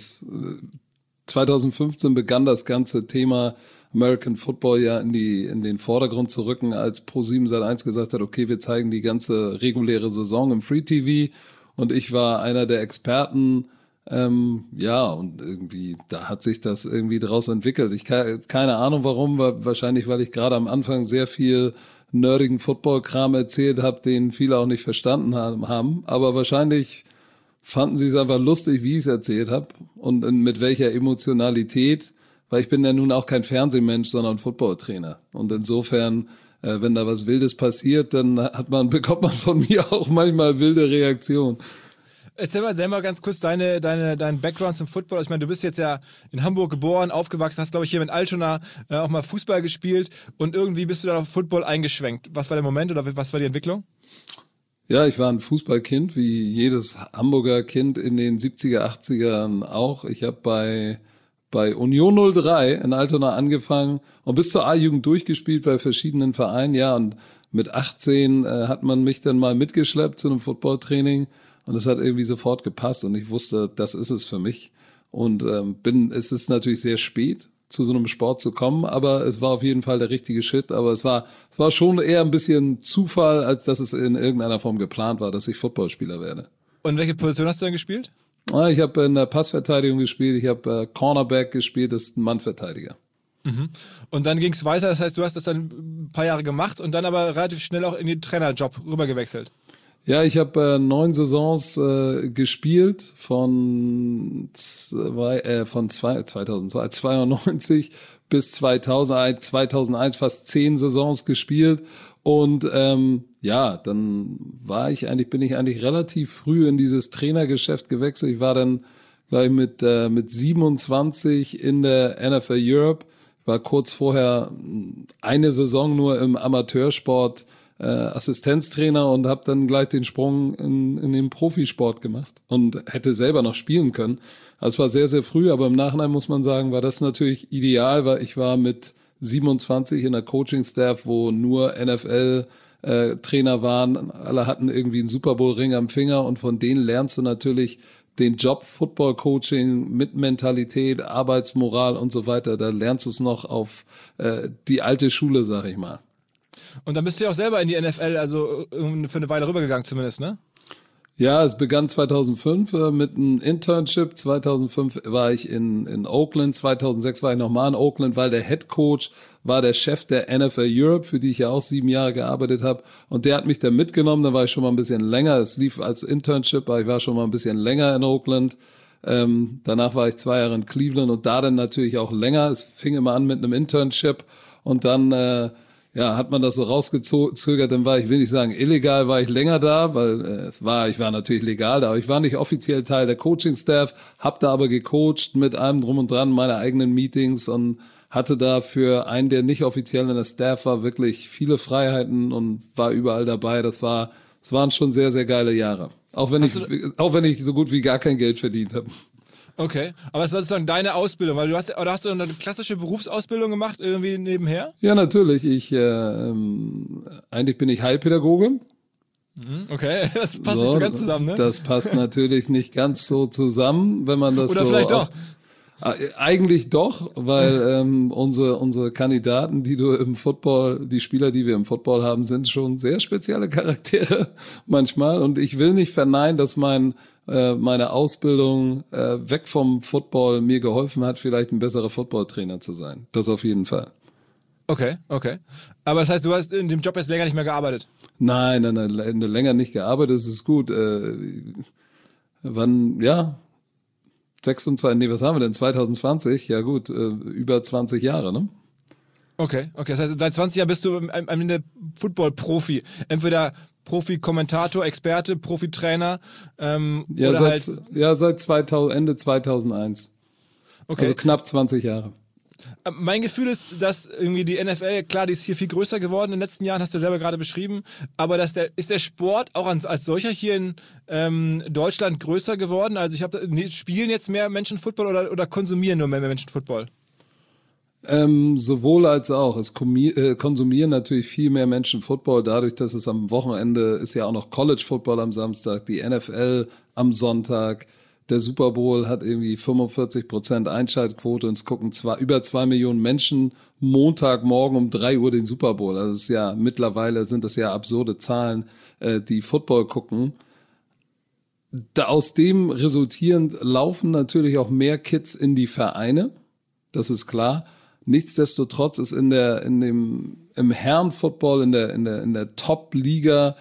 2015 begann das ganze Thema American Football ja in den Vordergrund zu rücken, als Pro7 Sat.1 gesagt hat, okay, wir zeigen die ganze reguläre Saison im Free TV und ich war einer der Experten. Und irgendwie, da hat sich das irgendwie draus entwickelt. Keine Ahnung warum, wahrscheinlich, weil ich gerade am Anfang sehr viel nerdigen Football-Kram erzählt habe, den viele auch nicht verstanden haben. Aber wahrscheinlich fanden sie es einfach lustig, wie ich es erzählt habe und mit welcher Emotionalität, weil ich bin ja nun auch kein Fernsehmensch, sondern Football-Trainer. Und insofern, wenn da was Wildes passiert, dann bekommt man von mir auch manchmal wilde Reaktionen. Erzähl mal ganz kurz deinen Background zum Football. Ich meine, du bist jetzt ja in Hamburg geboren, aufgewachsen, hast, glaube ich, hier mit Altona auch mal Fußball gespielt und irgendwie bist du dann auf Football eingeschwenkt. Was war der Moment oder was war die Entwicklung? Ja, ich war ein Fußballkind, wie jedes Hamburger Kind in den 70er, 80ern auch. Ich habe bei Union 03 in Altona angefangen und bis zur A-Jugend durchgespielt bei verschiedenen Vereinen. Ja, und mit 18 hat man mich dann mal mitgeschleppt zu einem Footballtraining. Und das hat irgendwie sofort gepasst und ich wusste, das ist es für mich. Und es ist natürlich sehr spät, zu so einem Sport zu kommen, aber es war auf jeden Fall der richtige Schritt. Aber es war schon eher ein bisschen Zufall, als dass es in irgendeiner Form geplant war, dass ich Footballspieler werde. Und welche Position hast du dann gespielt? Ich habe in der Passverteidigung gespielt, ich habe Cornerback gespielt, das ist ein Mannverteidiger. Mhm. Und dann ging es weiter, das heißt, du hast das dann ein paar Jahre gemacht und dann aber relativ schnell auch in den Trainerjob rübergewechselt. Ja, ich habe 9 Saisons gespielt von 92 bis 2001 fast 10 Saisons gespielt und dann bin ich eigentlich relativ früh in dieses Trainergeschäft gewechselt. Ich war dann gleich mit 27 in der NFL Europe, war kurz vorher eine Saison nur im Amateursport Assistenztrainer und habe dann gleich den Sprung in den Profisport gemacht und hätte selber noch spielen können. Also es war sehr, sehr früh, aber im Nachhinein muss man sagen, war das natürlich ideal, weil ich war mit 27 in der Coaching-Staff, wo nur NFL-Trainer waren. Alle hatten irgendwie einen Super Bowl-Ring am Finger und von denen lernst du natürlich den Job Football-Coaching mit Mentalität, Arbeitsmoral und so weiter. Da lernst du es noch auf die alte Schule, sag ich mal. Und dann bist du ja auch selber in die NFL, also für eine Weile rübergegangen zumindest, ne? Ja, es begann 2005 mit einem Internship. 2005 war ich in Oakland, 2006 war ich nochmal in Oakland, weil der Head Coach war der Chef der NFL Europe, für die ich ja auch 7 Jahre gearbeitet habe. Und der hat mich dann mitgenommen, da war ich schon mal ein bisschen länger. Es lief als Internship, aber ich war schon mal ein bisschen länger in Oakland. Danach war ich 2 Jahre in Cleveland und da dann natürlich auch länger. Es fing immer an mit einem Internship und dann hat man das so rausgezögert, dann ich will nicht sagen illegal, war ich länger da, weil ich war natürlich legal da, aber ich war nicht offiziell Teil der Coaching-Staff, hab da aber gecoacht mit allem drum und dran, meine eigenen Meetings und hatte da für einen, der nicht offiziell in der Staff war, wirklich viele Freiheiten und war überall dabei. Das waren schon sehr, sehr geile Jahre. Auch wenn ich so gut wie gar kein Geld verdient habe. Okay, aber es war sozusagen deine Ausbildung, weil hast du eine klassische Berufsausbildung gemacht, irgendwie nebenher? Ja, natürlich. Eigentlich bin ich Heilpädagoge. Okay, das passt nicht so ganz zusammen, ne? Das passt natürlich nicht ganz so zusammen, wenn man das Oder so... Oder vielleicht doch. Eigentlich doch, weil unsere Kandidaten, die Spieler, die wir im Football haben, sind schon sehr spezielle Charaktere manchmal. Und ich will nicht verneinen, dass meine Ausbildung weg vom Football mir geholfen hat, vielleicht ein besserer Footballtrainer zu sein. Das auf jeden Fall. Okay. Aber das heißt, du hast in dem Job jetzt länger nicht mehr gearbeitet? Nein, länger nicht gearbeitet, das ist gut. 2020, ja gut, über 20 Jahre, ne? Okay. Das heißt, seit 20 Jahren bist du am Ende Football-Profi. Entweder Profi-Kommentator, Experte, Profi-Trainer, seit Ende 2001. Okay. Also knapp 20 Jahre. Mein Gefühl ist, dass irgendwie die NFL, klar, die ist hier viel größer geworden in den letzten Jahren, hast du ja selber gerade beschrieben, aber ist der Sport auch als solcher hier in Deutschland größer geworden? Also spielen jetzt mehr Menschen Football oder konsumieren nur mehr Menschen Football? Sowohl als auch. Es konsumieren natürlich viel mehr Menschen Football, dadurch, dass es am Wochenende ist ja auch noch College Football am Samstag, die NFL am Sonntag. Der Super Bowl hat irgendwie 45% Einschaltquote und es gucken über 2 Millionen Menschen Montagmorgen um 3 Uhr den Super Bowl. Also es ist ja, mittlerweile sind das ja absurde Zahlen, die Football gucken. Aus dem resultierend laufen natürlich auch mehr Kids in die Vereine. Das ist klar. Nichtsdestotrotz ist im Herrenfootball, in der Top-Liga,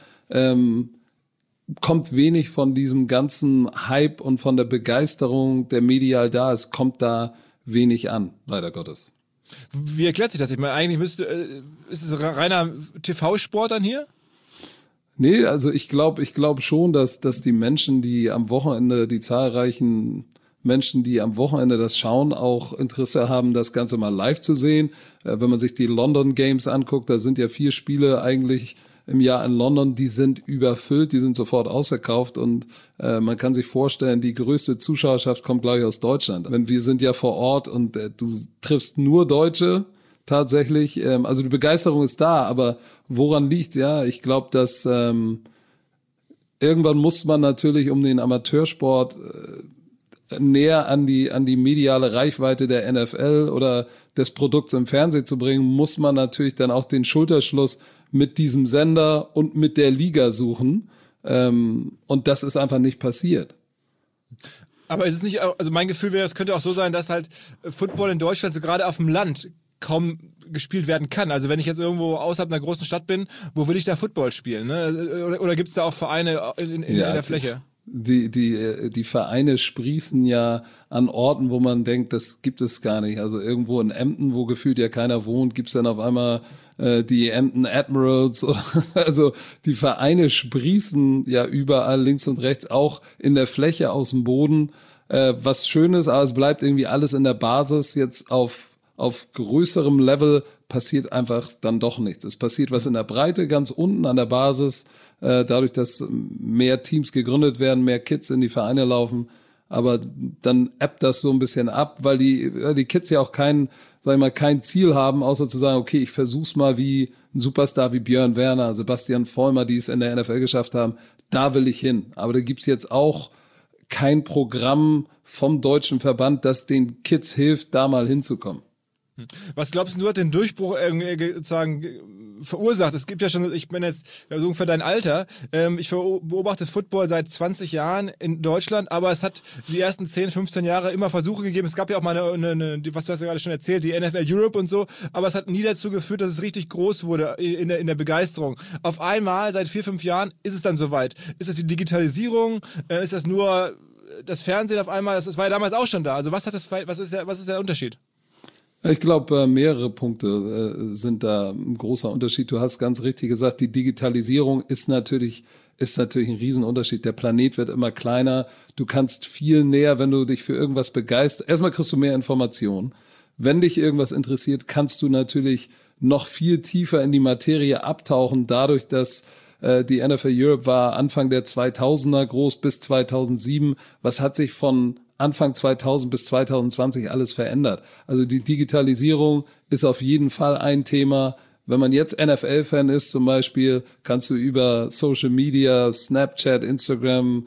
kommt wenig von diesem ganzen Hype und von der Begeisterung, der medial da ist, kommt da wenig an, leider Gottes. Wie erklärt sich das? Ich meine, eigentlich ist es reiner TV-Sport dann hier? Nee, also ich glaube schon, dass die Menschen, die am Wochenende, die zahlreichen Menschen, die am Wochenende das schauen, auch Interesse haben, das Ganze mal live zu sehen. Wenn man sich die London Games anguckt, da sind ja 4 Spiele eigentlich im Jahr in London, die sind überfüllt, die sind sofort ausverkauft und man kann sich vorstellen, die größte Zuschauerschaft kommt, glaube ich, aus Deutschland. Wir sind ja vor Ort und du triffst nur Deutsche tatsächlich. Also die Begeisterung ist da, aber woran liegt? Ja, ich glaube, dass irgendwann muss man natürlich um den Amateursport näher an die mediale Reichweite der NFL oder des Produkts im Fernsehen zu bringen, muss man natürlich dann auch den Schulterschluss mit diesem Sender und mit der Liga suchen. Und das ist einfach nicht passiert. Aber ist es nicht, also mein Gefühl wäre, es könnte auch so sein, dass halt Football in Deutschland, so gerade auf dem Land, kaum gespielt werden kann. Also wenn ich jetzt irgendwo außerhalb einer großen Stadt bin, wo will ich da Football spielen? Ne? Oder gibt es da auch Vereine in der Fläche? Die Vereine sprießen ja an Orten, wo man denkt, das gibt es gar nicht. Also irgendwo in Emden, wo gefühlt ja keiner wohnt, gibt's dann auf einmal die Emden Admirals. Also die Vereine sprießen ja überall links und rechts, auch in der Fläche aus dem Boden. Was schön ist, aber es bleibt irgendwie alles in der Basis. Jetzt auf größerem Level passiert einfach dann doch nichts. Es passiert was in der Breite, ganz unten an der Basis, dadurch, dass mehr Teams gegründet werden, mehr Kids in die Vereine laufen. Aber dann ebbt das so ein bisschen ab, weil die Kids ja auch kein Ziel haben, außer zu sagen, okay, ich versuch's mal wie ein Superstar wie Björn Werner, Sebastian Vollmer, die es in der NFL geschafft haben. Da will ich hin. Aber da gibt's jetzt auch kein Programm vom deutschen Verband, das den Kids hilft, da mal hinzukommen. Was glaubst du, hat den Durchbruch sozusagen verursacht? Es gibt ja schon, ich bin jetzt so ungefähr dein Alter, ich beobachte Football seit 20 Jahren in Deutschland, aber es hat die ersten 10, 15 Jahre immer Versuche gegeben. Es gab ja auch mal eine was du hast ja gerade schon erzählt, die NFL Europe und so, aber es hat nie dazu geführt, dass es richtig groß wurde in der Begeisterung. Auf einmal, seit 4, 5 Jahren, ist es dann soweit. Ist es die Digitalisierung? Ist das nur das Fernsehen auf einmal? Das war ja damals auch schon da. Also was ist der Unterschied? Ich glaube, mehrere Punkte sind da ein großer Unterschied. Du hast ganz richtig gesagt, die Digitalisierung ist natürlich ein Riesenunterschied. Der Planet wird immer kleiner. Du kannst viel näher, wenn du dich für irgendwas begeisterst. Erstmal kriegst du mehr Informationen. Wenn dich irgendwas interessiert, kannst du natürlich noch viel tiefer in die Materie abtauchen, dadurch, dass die NFL Europe war Anfang der 2000er groß bis 2007. Was hat sich von Anfang 2000 bis 2020 alles verändert? Also die Digitalisierung ist auf jeden Fall ein Thema. Wenn man jetzt NFL-Fan ist zum Beispiel, kannst du über Social Media, Snapchat, Instagram,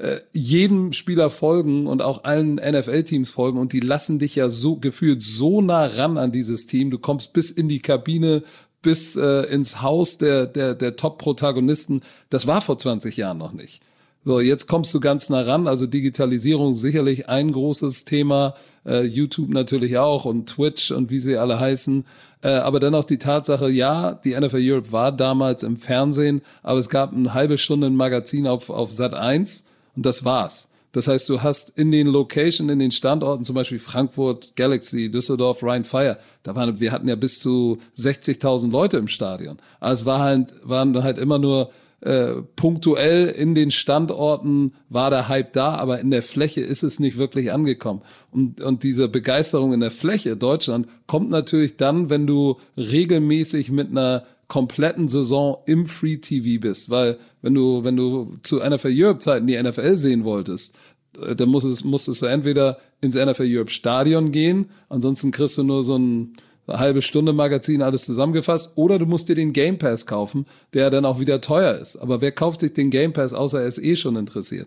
jedem Spieler folgen und auch allen NFL-Teams folgen und die lassen dich ja so gefühlt so nah ran an dieses Team. Du kommst bis in die Kabine, bis ins Haus der Top-Protagonisten. Das war vor 20 Jahren noch nicht. So, jetzt kommst du ganz nah ran. Also Digitalisierung sicherlich ein großes Thema. YouTube natürlich auch und Twitch und wie sie alle heißen. Aber dann auch die Tatsache, ja, die NFL Europe war damals im Fernsehen, aber es gab eine halbe Stunde ein Magazin auf Sat.1 und das war's. Das heißt, du hast in den Locations, in den Standorten, zum Beispiel Frankfurt, Galaxy, Düsseldorf, Rhein-Fire, wir hatten ja bis zu 60.000 Leute im Stadion. Also waren halt immer nur punktuell in den Standorten war der Hype da, aber in der Fläche ist es nicht wirklich angekommen. Und diese Begeisterung in der Fläche Deutschland kommt natürlich dann, wenn du regelmäßig mit einer kompletten Saison im Free TV bist, weil wenn du zu NFL Europe Zeiten die NFL sehen wolltest, dann musstest du entweder ins NFL Europe Stadion gehen, ansonsten kriegst du nur so eine halbe Stunde Magazin, alles zusammengefasst, oder du musst dir den Game Pass kaufen, der dann auch wieder teuer ist. Aber wer kauft sich den Game Pass, außer er ist schon interessiert?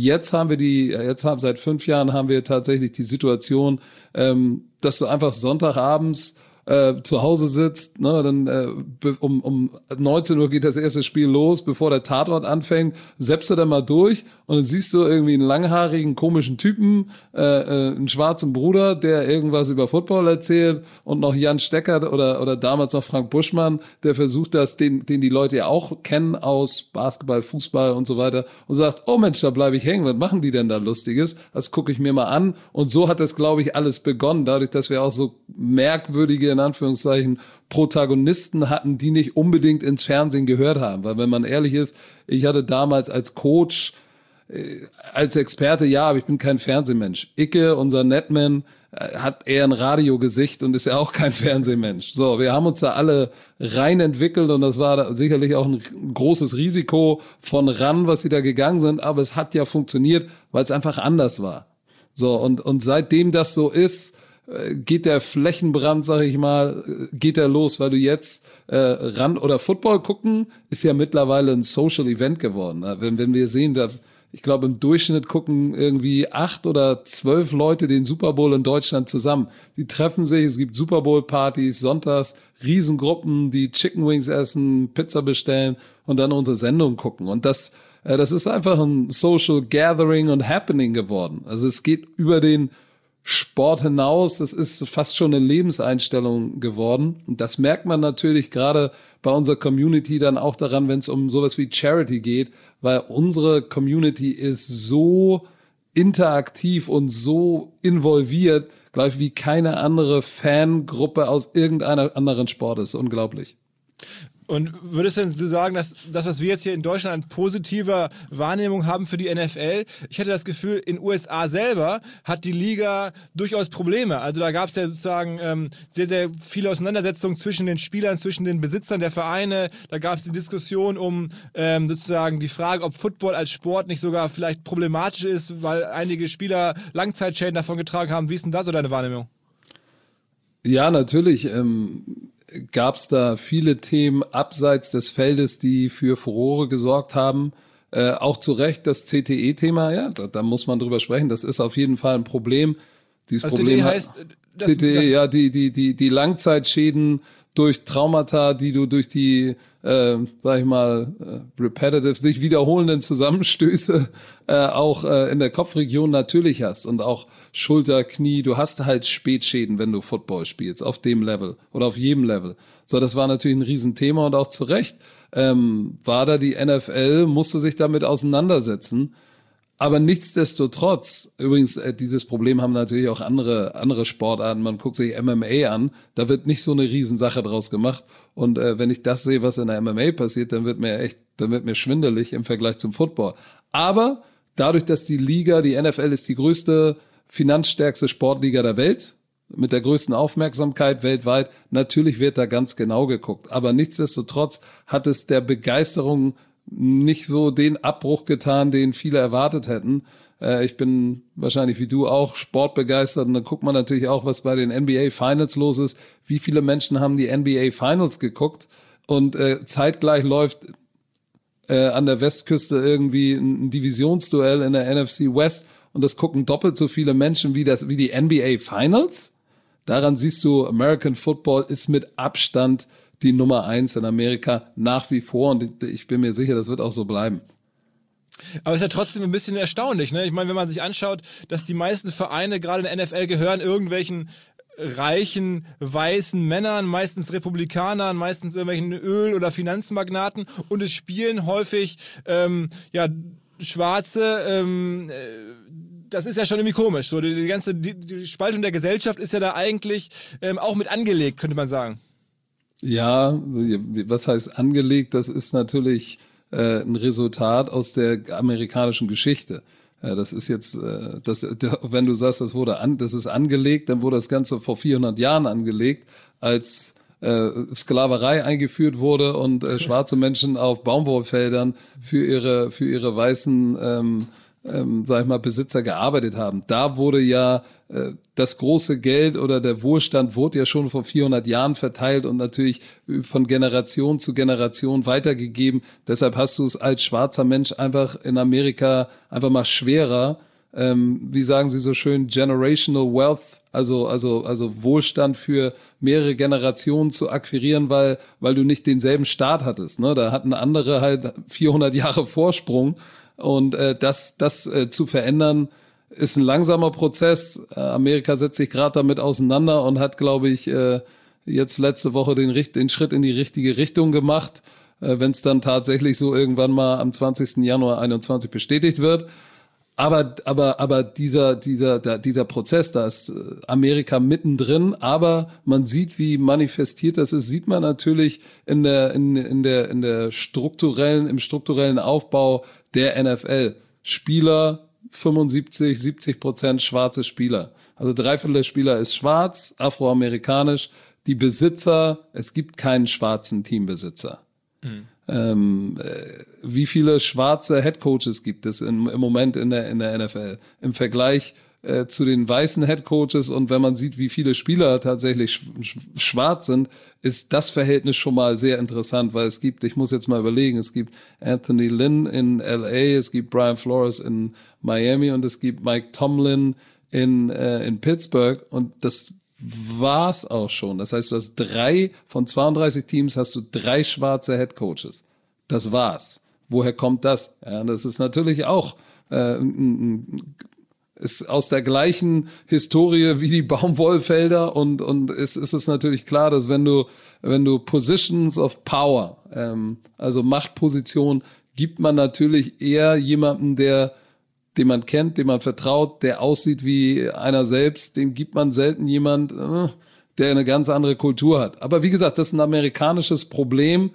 Seit 5 Jahren haben wir tatsächlich die Situation, dass du einfach Sonntagabends zu Hause sitzt, ne, dann um 19 Uhr geht das erste Spiel los, bevor der Tatort anfängt, zappst du dann mal durch und dann siehst du irgendwie einen langhaarigen, komischen Typen, einen schwarzen Bruder, der irgendwas über Football erzählt und noch Jan Stecker oder damals noch Frank Buschmann, der versucht den die Leute ja auch kennen aus Basketball, Fußball und so weiter und sagt, oh Mensch, da bleibe ich hängen, was machen die denn da Lustiges? Das gucke ich mir mal an und so hat das, glaube ich, alles begonnen, dadurch, dass wir auch so merkwürdige in Anführungszeichen Protagonisten hatten, die nicht unbedingt ins Fernsehen gehört haben. Weil wenn man ehrlich ist, ich hatte damals als Coach, als Experte, ja, aber ich bin kein Fernsehmensch. Icke, unser Netman, hat eher ein Radiogesicht und ist ja auch kein Fernsehmensch. So, wir haben uns da alle rein entwickelt und das war sicherlich auch ein großes Risiko von ran, was sie da gegangen sind, aber es hat ja funktioniert, weil es einfach anders war. So, und seitdem das so ist, geht der Flächenbrand, sag ich mal, geht der los, weil du jetzt Rand oder Football gucken, ist ja mittlerweile ein Social Event geworden. Wenn wir sehen, ich glaube im Durchschnitt gucken irgendwie 8 oder 12 Leute den Super Bowl in Deutschland zusammen. Die treffen sich, es gibt Super Bowl Partys, sonntags, Riesengruppen, die Chicken Wings essen, Pizza bestellen und dann unsere Sendung gucken. Und das ist einfach ein Social Gathering und Happening geworden. Also es geht über den Sport hinaus, das ist fast schon eine Lebenseinstellung geworden. Und das merkt man natürlich gerade bei unserer Community dann auch daran, wenn es um sowas wie Charity geht, weil unsere Community ist so interaktiv und so involviert, glaube ich, wie keine andere Fangruppe aus irgendeiner anderen Sport ist. Unglaublich. Und würdest denn du sagen, dass das, was wir jetzt hier in Deutschland an positiver Wahrnehmung haben für die NFL, ich hätte das Gefühl, in USA selber hat die Liga durchaus Probleme. Also da gab es ja sozusagen sehr, sehr viele Auseinandersetzungen zwischen den Spielern, zwischen den Besitzern der Vereine. Da gab es die Diskussion um sozusagen die Frage, ob Football als Sport nicht sogar vielleicht problematisch ist, weil einige Spieler Langzeitschäden davon getragen haben. Wie ist denn da so deine Wahrnehmung? Ja, natürlich. Gab es da viele Themen abseits des Feldes, die für Furore gesorgt haben. Auch zu Recht das CTE-Thema, ja, da muss man drüber sprechen. Das ist auf jeden Fall ein Problem. Dieses also Problem CTE heißt, ja, die Langzeitschäden durch Traumata, die du durch die, sag ich mal, repetitive, sich wiederholenden Zusammenstöße auch in der Kopfregion natürlich hast und auch Schulter, Knie, du hast halt Spätschäden, wenn du Football spielst, auf dem Level oder auf jedem Level. So, das war natürlich ein Riesenthema und auch zu Recht war da die NFL, musste sich damit auseinandersetzen. Aber nichtsdestotrotz, übrigens, dieses Problem haben natürlich auch andere Sportarten. Man guckt sich MMA an, da wird nicht so eine Riesensache draus gemacht. Und wenn ich das sehe, was in der MMA passiert, dann wird mir schwindelig im Vergleich zum Football. Aber dadurch, dass die NFL ist die größte, finanzstärkste Sportliga der Welt, mit der größten Aufmerksamkeit weltweit, natürlich wird da ganz genau geguckt. Aber nichtsdestotrotz hat es der Begeisterung nicht so den Abbruch getan, den viele erwartet hätten. Ich bin wahrscheinlich wie du auch sportbegeistert und dann guckt man natürlich auch, was bei den NBA Finals los ist. Wie viele Menschen haben die NBA Finals geguckt und zeitgleich läuft an der Westküste irgendwie ein Divisionsduell in der NFC West und das gucken doppelt so viele Menschen wie die NBA Finals. Daran siehst du, American Football ist mit Abstand die Nummer 1 in Amerika nach wie vor und ich bin mir sicher, das wird auch so bleiben. Aber es ist ja trotzdem ein bisschen erstaunlich, ne? Ich meine, wenn man sich anschaut, dass die meisten Vereine gerade in der NFL gehören irgendwelchen reichen, weißen Männern, meistens Republikanern, meistens irgendwelchen Öl- oder Finanzmagnaten, und es spielen häufig Schwarze, das ist ja schon irgendwie komisch. So, die ganze die Spaltung der Gesellschaft ist ja da eigentlich auch mit angelegt, könnte man sagen. Ja, was heißt angelegt? Das ist natürlich ein Resultat aus der amerikanischen Geschichte. Das ist jetzt, wenn du sagst, das ist angelegt, dann wurde das Ganze vor 400 Jahren angelegt, als Sklaverei eingeführt wurde und schwarze Menschen auf Baumwollfeldern für ihre weißen sag ich mal, Besitzer gearbeitet haben. Da wurde ja das große Geld oder der Wohlstand wurde ja schon vor 400 Jahren verteilt und natürlich von Generation zu Generation weitergegeben. Deshalb hast du es als schwarzer Mensch einfach in Amerika einfach mal schwerer, wie sagen sie so schön, generational wealth, also Wohlstand für mehrere Generationen zu akquirieren, weil du nicht denselben Staat hattest, ne? Da hatten andere halt 400 Jahre Vorsprung. Und das zu verändern, ist ein langsamer Prozess. Amerika setzt sich gerade damit auseinander und hat, glaube ich, jetzt letzte Woche den Schritt in die richtige Richtung gemacht, wenn es dann tatsächlich so irgendwann mal am 20. Januar 2021 bestätigt wird. Aber dieser Prozess, da ist Amerika mittendrin, aber man sieht, wie manifestiert das ist, sieht man natürlich im strukturellen Aufbau der NFL. Spieler 75-70% schwarze Spieler. Also 3/4 der Spieler ist schwarz, afroamerikanisch. Die Besitzer, es gibt keinen schwarzen Teambesitzer. Wie viele schwarze Headcoaches gibt es im Moment in der NFL im Vergleich zu den weißen Headcoaches, und wenn man sieht, wie viele Spieler tatsächlich schwarz sind, ist das Verhältnis schon mal sehr interessant, weil ich muss jetzt mal überlegen, es gibt Anthony Lynn in LA, es gibt Brian Flores in Miami und es gibt Mike Tomlin in Pittsburgh, und das war's auch schon. Das heißt, du hast 3 von 32 Teams, hast du 3 schwarze Headcoaches. Das war's. Woher kommt das? Ja, das ist natürlich auch ist aus der gleichen Historie wie die Baumwollfelder, und ist es natürlich klar, dass wenn du Positions of Power, also Machtposition, gibt man natürlich eher jemanden, den man kennt, dem man vertraut, der aussieht wie einer selbst, dem gibt man selten jemand, der eine ganz andere Kultur hat. Aber wie gesagt, das ist ein amerikanisches Problem,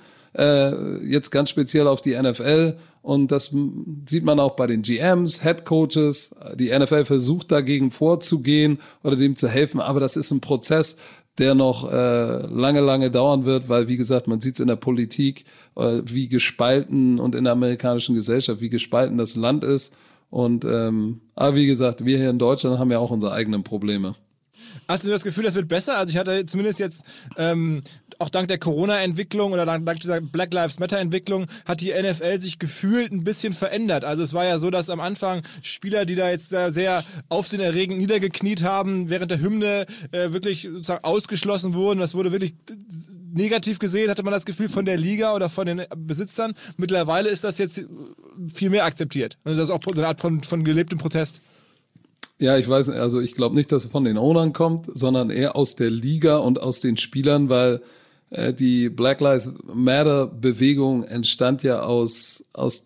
jetzt ganz speziell auf die NFL, und das sieht man auch bei den GMs, Head Coaches. Die NFL versucht dagegen vorzugehen oder dem zu helfen, aber das ist ein Prozess, der noch lange dauern wird, weil, wie gesagt, man sieht es in der Politik, wie gespalten, und in der amerikanischen Gesellschaft, wie gespalten das Land ist. Und aber wie gesagt, wir hier in Deutschland haben ja auch unsere eigenen Probleme. Hast du das Gefühl, das wird besser? Also ich hatte zumindest jetzt auch dank der Corona-Entwicklung oder dank dieser Black Lives Matter-Entwicklung hat die NFL sich gefühlt ein bisschen verändert. Also es war ja so, dass am Anfang Spieler, die da jetzt sehr aufsehenerregend niedergekniet haben, während der Hymne wirklich sozusagen ausgeschlossen wurden. Das wurde wirklich negativ gesehen, hatte man das Gefühl, von der Liga oder von den Besitzern. Mittlerweile ist das jetzt viel mehr akzeptiert. Also das ist auch eine Art von gelebtem Protest. Ja, ich weiß, also ich glaube nicht, dass es von den Ownern kommt, sondern eher aus der Liga und aus den Spielern, weil die Black Lives Matter Bewegung entstand ja aus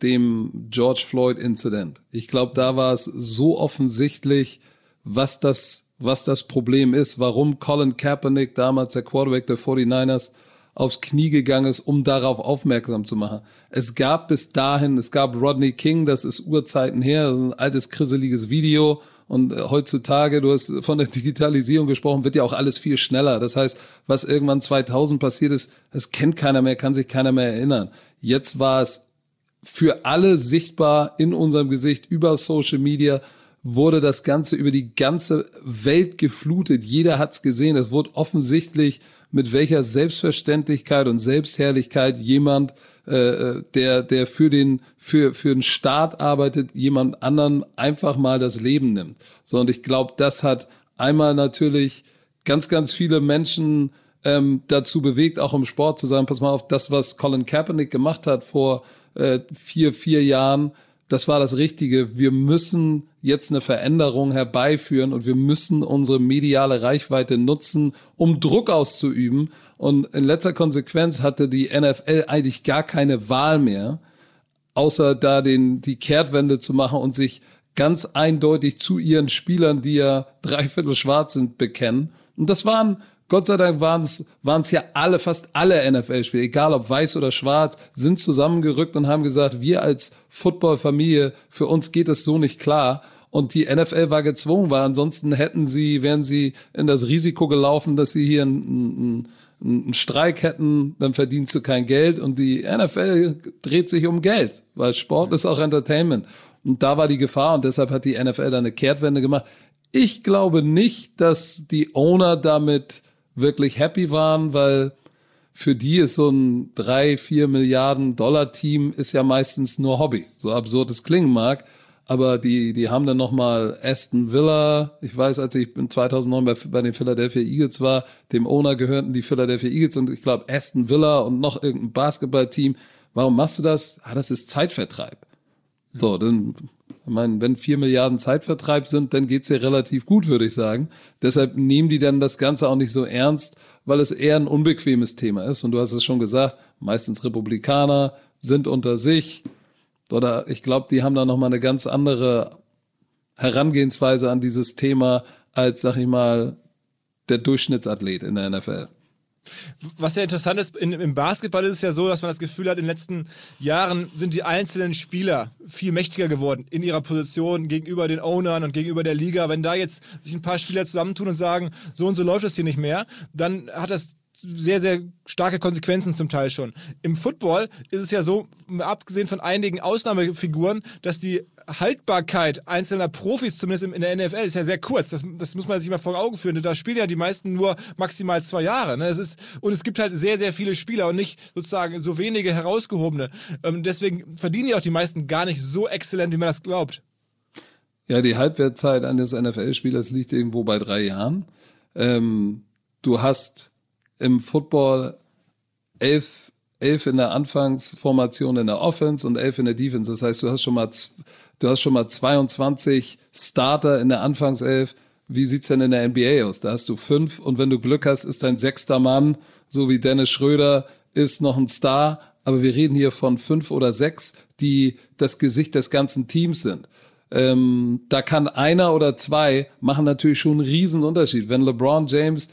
dem George Floyd Incident. Ich glaube, da war es so offensichtlich, was das Problem ist, warum Colin Kaepernick, damals der Quarterback der 49ers, aufs Knie gegangen ist, um darauf aufmerksam zu machen. Es gab Rodney King, das ist Urzeiten her, das ist ein altes, krisseliges Video. Und heutzutage, du hast von der Digitalisierung gesprochen, wird ja auch alles viel schneller. Das heißt, was irgendwann 2000 passiert ist, das kennt keiner mehr, kann sich keiner mehr erinnern. Jetzt war es für alle sichtbar in unserem Gesicht über Social Media, wurde das Ganze über die ganze Welt geflutet. Jeder hat's gesehen. Es wurde offensichtlich, mit welcher Selbstverständlichkeit und Selbstherrlichkeit jemand, der für den Staat arbeitet, jemand anderen einfach mal das Leben nimmt. So, und ich glaube, das hat einmal natürlich ganz, ganz viele Menschen dazu bewegt, auch im Sport zu sagen, pass mal auf, das, was Colin Kaepernick gemacht hat vor 4 Jahren, das war das Richtige. Wir müssen jetzt eine Veränderung herbeiführen und wir müssen unsere mediale Reichweite nutzen, um Druck auszuüben. Und in letzter Konsequenz hatte die NFL eigentlich gar keine Wahl mehr, außer da die Kehrtwende zu machen und sich ganz eindeutig zu ihren Spielern, die ja 3/4 schwarz sind, bekennen. Und das waren, Gott sei Dank waren es ja fast alle NFL-Spieler, egal ob weiß oder schwarz, sind zusammengerückt und haben gesagt, wir als Football-Familie, für uns geht es so nicht klar. Und die NFL war gezwungen, weil ansonsten wären sie in das Risiko gelaufen, dass sie hier einen Streik hätten, dann verdienst du kein Geld. Und die NFL dreht sich um Geld, weil Sport ist auch Entertainment. Und da war die Gefahr und deshalb hat die NFL da eine Kehrtwende gemacht. Ich glaube nicht, dass die Owner damit wirklich happy waren, weil für die ist so ein 3-4 Milliarden $ Team ist ja meistens nur Hobby. So absurd es klingen mag. Aber die haben dann nochmal Aston Villa. Ich weiß, als ich 2009 bei den Philadelphia Eagles war, dem Owner gehörten die Philadelphia Eagles und ich glaube Aston Villa und noch irgendein Basketballteam. Warum machst du das? Das ist Zeitvertreib. So, dann, ich meine, wenn 4 Milliarden Zeitvertreib sind, dann geht's ja relativ gut, würde ich sagen. Deshalb nehmen die dann das Ganze auch nicht so ernst, weil es eher ein unbequemes Thema ist. Und du hast es schon gesagt, meistens Republikaner sind unter sich. Oder ich glaube, die haben da nochmal eine ganz andere Herangehensweise an dieses Thema als, sag ich mal, der Durchschnittsathlet in der NFL. Was ja interessant ist, im Basketball ist es ja so, dass man das Gefühl hat, in den letzten Jahren sind die einzelnen Spieler viel mächtiger geworden in ihrer Position gegenüber den Ownern und gegenüber der Liga. Wenn da jetzt sich ein paar Spieler zusammentun und sagen, so und so läuft das hier nicht mehr, dann hat das sehr, sehr starke Konsequenzen zum Teil schon. Im Football ist es ja so, abgesehen von einigen Ausnahmefiguren, dass die Haltbarkeit einzelner Profis, zumindest in der NFL, ist ja sehr kurz. Das muss man sich mal vor Augen führen. Da spielen ja die meisten nur maximal 2 Jahre. Ne? Und es gibt halt sehr, sehr viele Spieler und nicht sozusagen so wenige herausgehobene. Deswegen verdienen ja auch die meisten gar nicht so exzellent, wie man das glaubt. Ja, die Halbwertzeit eines NFL-Spielers liegt irgendwo bei 3 Jahren. Du hast im Football 11 in der Anfangsformation in der Offense und 11 in der Defense. Das heißt, du hast schon mal 22 Starter in der Anfangself. Wie sieht's denn in der NBA aus? Da hast du 5 und wenn du Glück hast, ist dein 6. Mann, so wie Dennis Schröder, ist noch ein Star. Aber wir reden hier von 5 oder 6, die das Gesicht des ganzen Teams sind. Da kann 1 oder 2 machen natürlich schon einen riesen Unterschied. Wenn LeBron James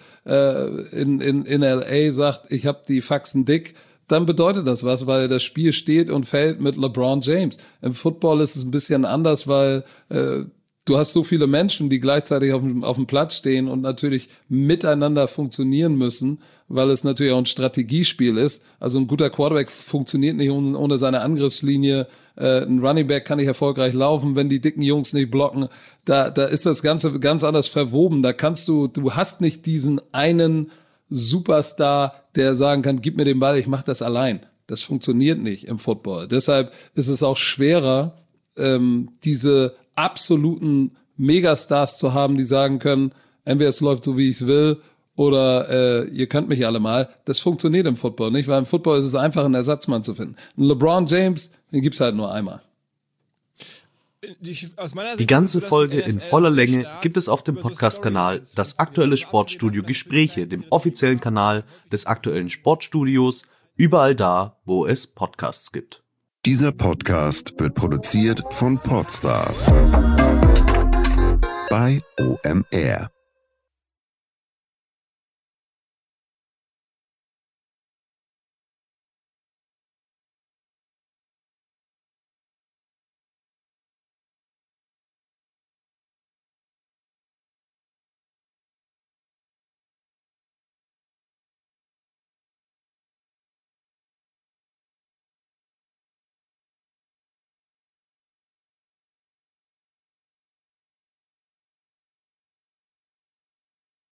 in LA sagt, ich habe die Faxen dick, dann bedeutet das was, weil das Spiel steht und fällt mit LeBron James. Im Football ist es ein bisschen anders, weil du hast so viele Menschen, die gleichzeitig auf dem Platz stehen und natürlich miteinander funktionieren müssen, weil es natürlich auch ein Strategiespiel ist. Also ein guter Quarterback funktioniert nicht ohne seine Angriffslinie. Ein Running Back kann nicht erfolgreich laufen, wenn die dicken Jungs nicht blocken. Da ist das Ganze ganz anders verwoben. Da du hast nicht diesen einen Superstar, der sagen kann, gib mir den Ball, ich mache das allein. Das funktioniert nicht im Football. Deshalb ist es auch schwerer, diese absoluten Megastars zu haben, die sagen können, entweder es läuft so, wie ich es will, oder ihr könnt mich alle mal. Das funktioniert im Football nicht, weil im Football ist es einfach, einen Ersatzmann zu finden. Ein LeBron James, den gibt's halt nur einmal. Die ganze Folge in voller Länge gibt es auf dem Podcast-Kanal Das aktuelle Sportstudio Gespräche, dem offiziellen Kanal des aktuellen Sportstudios, überall da, wo es Podcasts gibt. Dieser Podcast wird produziert von Podstars bei OMR.